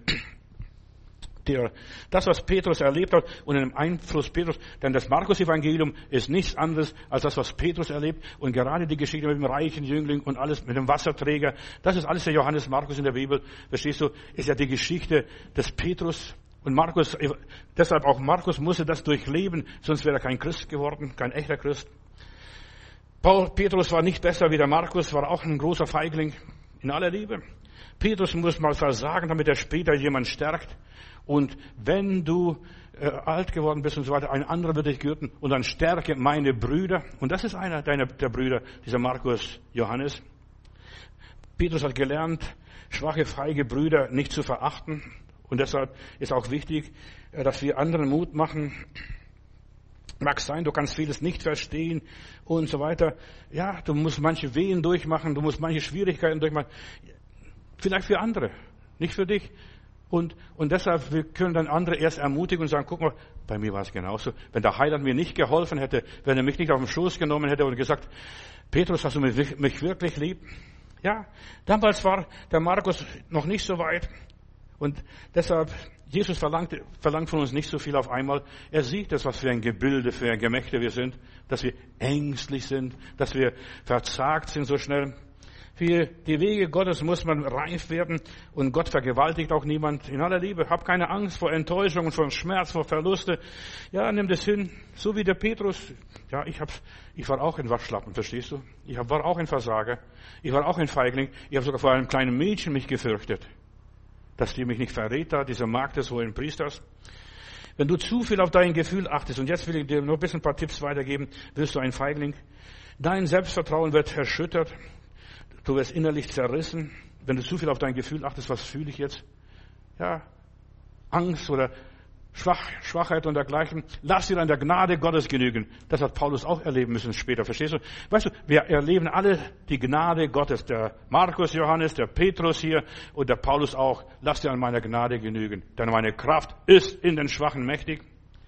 Der, das, was Petrus erlebt hat und im Einfluss Petrus, denn das Markus-Evangelium ist nichts anderes als das, was Petrus erlebt und gerade die Geschichte mit dem reichen Jüngling und alles mit dem Wasserträger, das ist alles der Johannes Markus in der Bibel, verstehst du, ist ja die Geschichte des Petrus und Markus, deshalb auch Markus musste das durchleben, sonst wäre er kein Christ geworden, kein echter Christ. Paul, Petrus war nicht besser wie der Markus, war auch ein großer Feigling in aller Liebe. Petrus muss mal versagen, damit er später jemand stärkt. Und wenn du äh, alt geworden bist und so weiter, ein anderer wird dich gürten und dann stärke meine Brüder. Und das ist einer deiner der Brüder, dieser Markus Johannes. Petrus hat gelernt, schwache, feige Brüder nicht zu verachten. Und deshalb ist auch wichtig, äh, dass wir anderen Mut machen. Mag sein, du kannst vieles nicht verstehen und so weiter. Ja, du musst manche Wehen durchmachen, du musst manche Schwierigkeiten durchmachen. Vielleicht für andere, nicht für dich. Und, und deshalb, wir können dann andere erst ermutigen und sagen, guck mal, bei mir war es genauso. Wenn der Heiland mir nicht geholfen hätte, wenn er mich nicht auf den Schoß genommen hätte und gesagt, Petrus, hast du mich, mich wirklich lieb? Ja, damals war der Markus noch nicht so weit. Und deshalb, Jesus verlangt, verlangt von uns nicht so viel auf einmal. Er sieht das, was für ein Gebilde, für ein Gemächte wir sind, dass wir ängstlich sind, dass wir verzagt sind so schnell. Für die Wege Gottes muss man reif werden und Gott vergewaltigt auch niemand. In aller Liebe, hab keine Angst vor Enttäuschung und vor Schmerz, vor Verluste. Ja, nimm das hin, so wie der Petrus. Ja, ich hab's, ich war auch ein Waschlappen, verstehst du? Ich war auch ein Versager. Ich war auch ein Feigling. Ich habe sogar vor einem kleinen Mädchen mich gefürchtet, dass die mich nicht verrät da, dieser Magd des hohen Priesters. Wenn du zu viel auf dein Gefühl achtest, und jetzt will ich dir noch ein bisschen ein paar Tipps weitergeben, wirst du ein Feigling. Dein Selbstvertrauen wird erschüttert. Du wirst innerlich zerrissen, wenn du zu viel auf dein Gefühl achtest, was fühle ich jetzt? Ja, Angst oder Schwach, Schwachheit und dergleichen. Lass dir an der Gnade Gottes genügen. Das hat Paulus auch erleben müssen später, verstehst du? Weißt du, wir erleben alle die Gnade Gottes. Der Markus, Johannes, der Petrus hier und der Paulus auch. Lass dir an meiner Gnade genügen, denn meine Kraft ist in den Schwachen mächtig.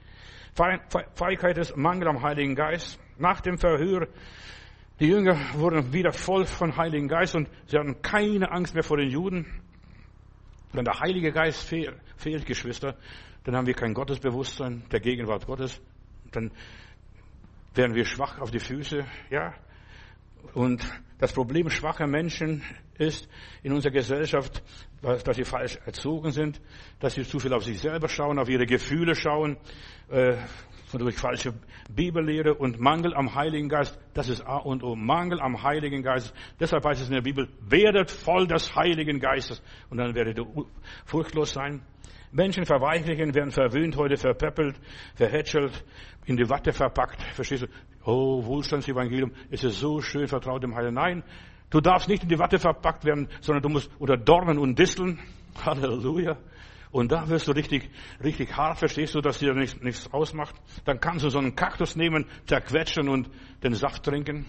Feigheit ist Mangel am Heiligen Geist. Nach dem Verhör, die Jünger wurden wieder voll von Heiligen Geist und sie hatten keine Angst mehr vor den Juden. Wenn der Heilige Geist fehlt, fehlt, Geschwister, dann haben wir kein Gottesbewusstsein der Gegenwart Gottes. Dann werden wir schwach auf die Füße, ja. Und das Problem schwacher Menschen ist in unserer Gesellschaft, dass sie falsch erzogen sind, dass sie zu viel auf sich selber schauen, auf ihre Gefühle schauen, äh, durch falsche Bibellehre und Mangel am Heiligen Geist. Das ist A und O. Mangel am Heiligen Geist. Deshalb heißt es in der Bibel, werdet voll des Heiligen Geistes. Und dann werdet ihr furchtlos sein. Menschen verweichlichen, werden verwöhnt, heute verpäppelt, verhätschelt, in die Watte verpackt. Verstehst du? Oh, Wohlstandsevangelium, ist es so schön, vertraut dem Heiligen. Nein, du darfst nicht in die Watte verpackt werden, sondern du musst unter Dornen und Disteln. Halleluja. Und da wirst du richtig, richtig hart, verstehst du, dass dir nichts, nichts ausmacht. Dann kannst du so einen Kaktus nehmen, zerquetschen und den Saft trinken.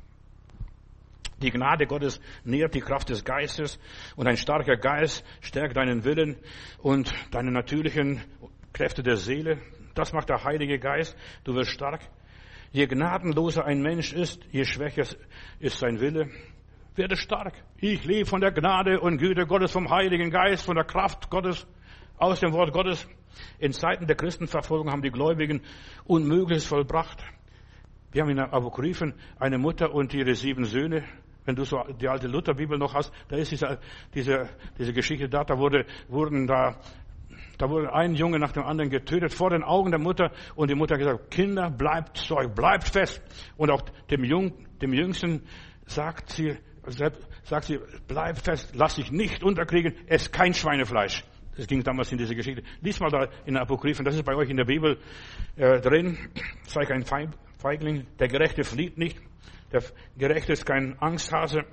Die Gnade Gottes nährt die Kraft des Geistes und ein starker Geist stärkt deinen Willen und deine natürlichen Kräfte der Seele. Das macht der Heilige Geist. Du wirst stark. Je gnadenloser ein Mensch ist, je schwächer ist sein Wille. Werde stark. Ich lebe von der Gnade und Güte Gottes, vom Heiligen Geist, von der Kraft Gottes, aus dem Wort Gottes. In Zeiten der Christenverfolgung haben die Gläubigen Unmögliches vollbracht. Wir haben in der Apokryphen eine Mutter und ihre sieben Söhne. Wenn du so die alte Lutherbibel noch hast, da ist diese, diese, diese Geschichte da, da wurde, wurden da, da wurde ein Junge nach dem anderen getötet vor den Augen der Mutter und die Mutter hat gesagt, Kinder, bleibt Zeug, bleibt fest. Und auch dem Jung, dem Jüngsten sagt sie, sagt sie, bleib fest, lass dich nicht unterkriegen, ess kein Schweinefleisch. Das ging damals in diese Geschichte. Lies mal da in der Apokryphen, das ist bei euch in der Bibel äh, drin. Sei kein Feigling, der Gerechte flieht nicht. Der Gerechte ist kein Angsthase.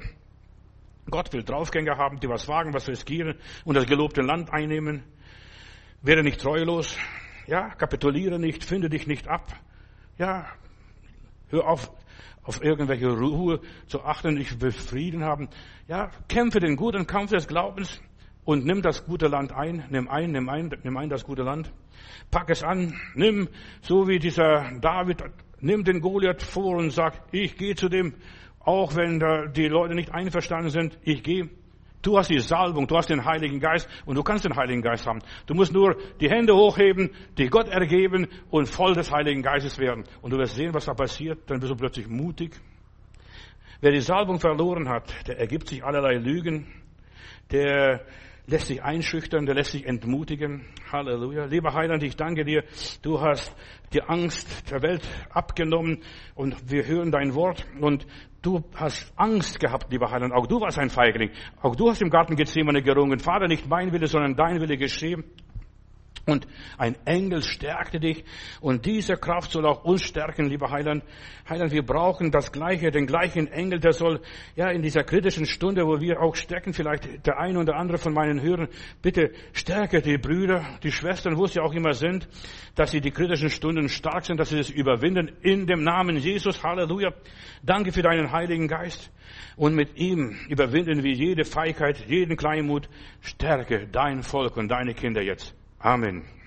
Gott will Draufgänger haben, die was wagen, was riskieren und das gelobte Land einnehmen. Werde nicht treulos. Ja, kapituliere nicht, finde dich nicht ab. Ja, hör auf, auf irgendwelche Ruhe zu achten. Ich will Frieden haben. Ja, kämpfe den guten Kampf des Glaubens und nimm das gute Land ein. Nimm ein, nimm ein, nimm ein das gute Land. Pack es an. Nimm, so wie dieser David, nimm den Goliath vor und sag, ich gehe zu dem, auch wenn da die Leute nicht einverstanden sind, ich gehe. Du hast die Salbung, du hast den Heiligen Geist und du kannst den Heiligen Geist haben. Du musst nur die Hände hochheben, die Gott ergeben und voll des Heiligen Geistes werden. Und du wirst sehen, was da passiert, dann bist du plötzlich mutig. Wer die Salbung verloren hat, der ergibt sich allerlei Lügen, der lässt sich einschüchtern, der lässt sich entmutigen. Halleluja. Lieber Heiland, ich danke dir, du hast die Angst der Welt abgenommen und wir hören dein Wort und du hast Angst gehabt, lieber Heiland. Auch du warst ein Feigling. Auch du hast im Garten Gethsemane gerungen. Vater, nicht mein Wille, sondern dein Wille geschehe. Und ein Engel stärkte dich. Und diese Kraft soll auch uns stärken, lieber Heiland. Heiland, wir brauchen das Gleiche, den gleichen Engel, der soll, ja, in dieser kritischen Stunde, wo wir auch stecken, vielleicht der eine oder andere von meinen Hörern, bitte stärke die Brüder, die Schwestern, wo sie auch immer sind, dass sie die kritischen Stunden stark sind, dass sie es überwinden, in dem Namen Jesus. Halleluja. Danke für deinen Heiligen Geist. Und mit ihm überwinden wir jede Feigheit, jeden Kleinmut. Stärke dein Volk und deine Kinder jetzt. Amen.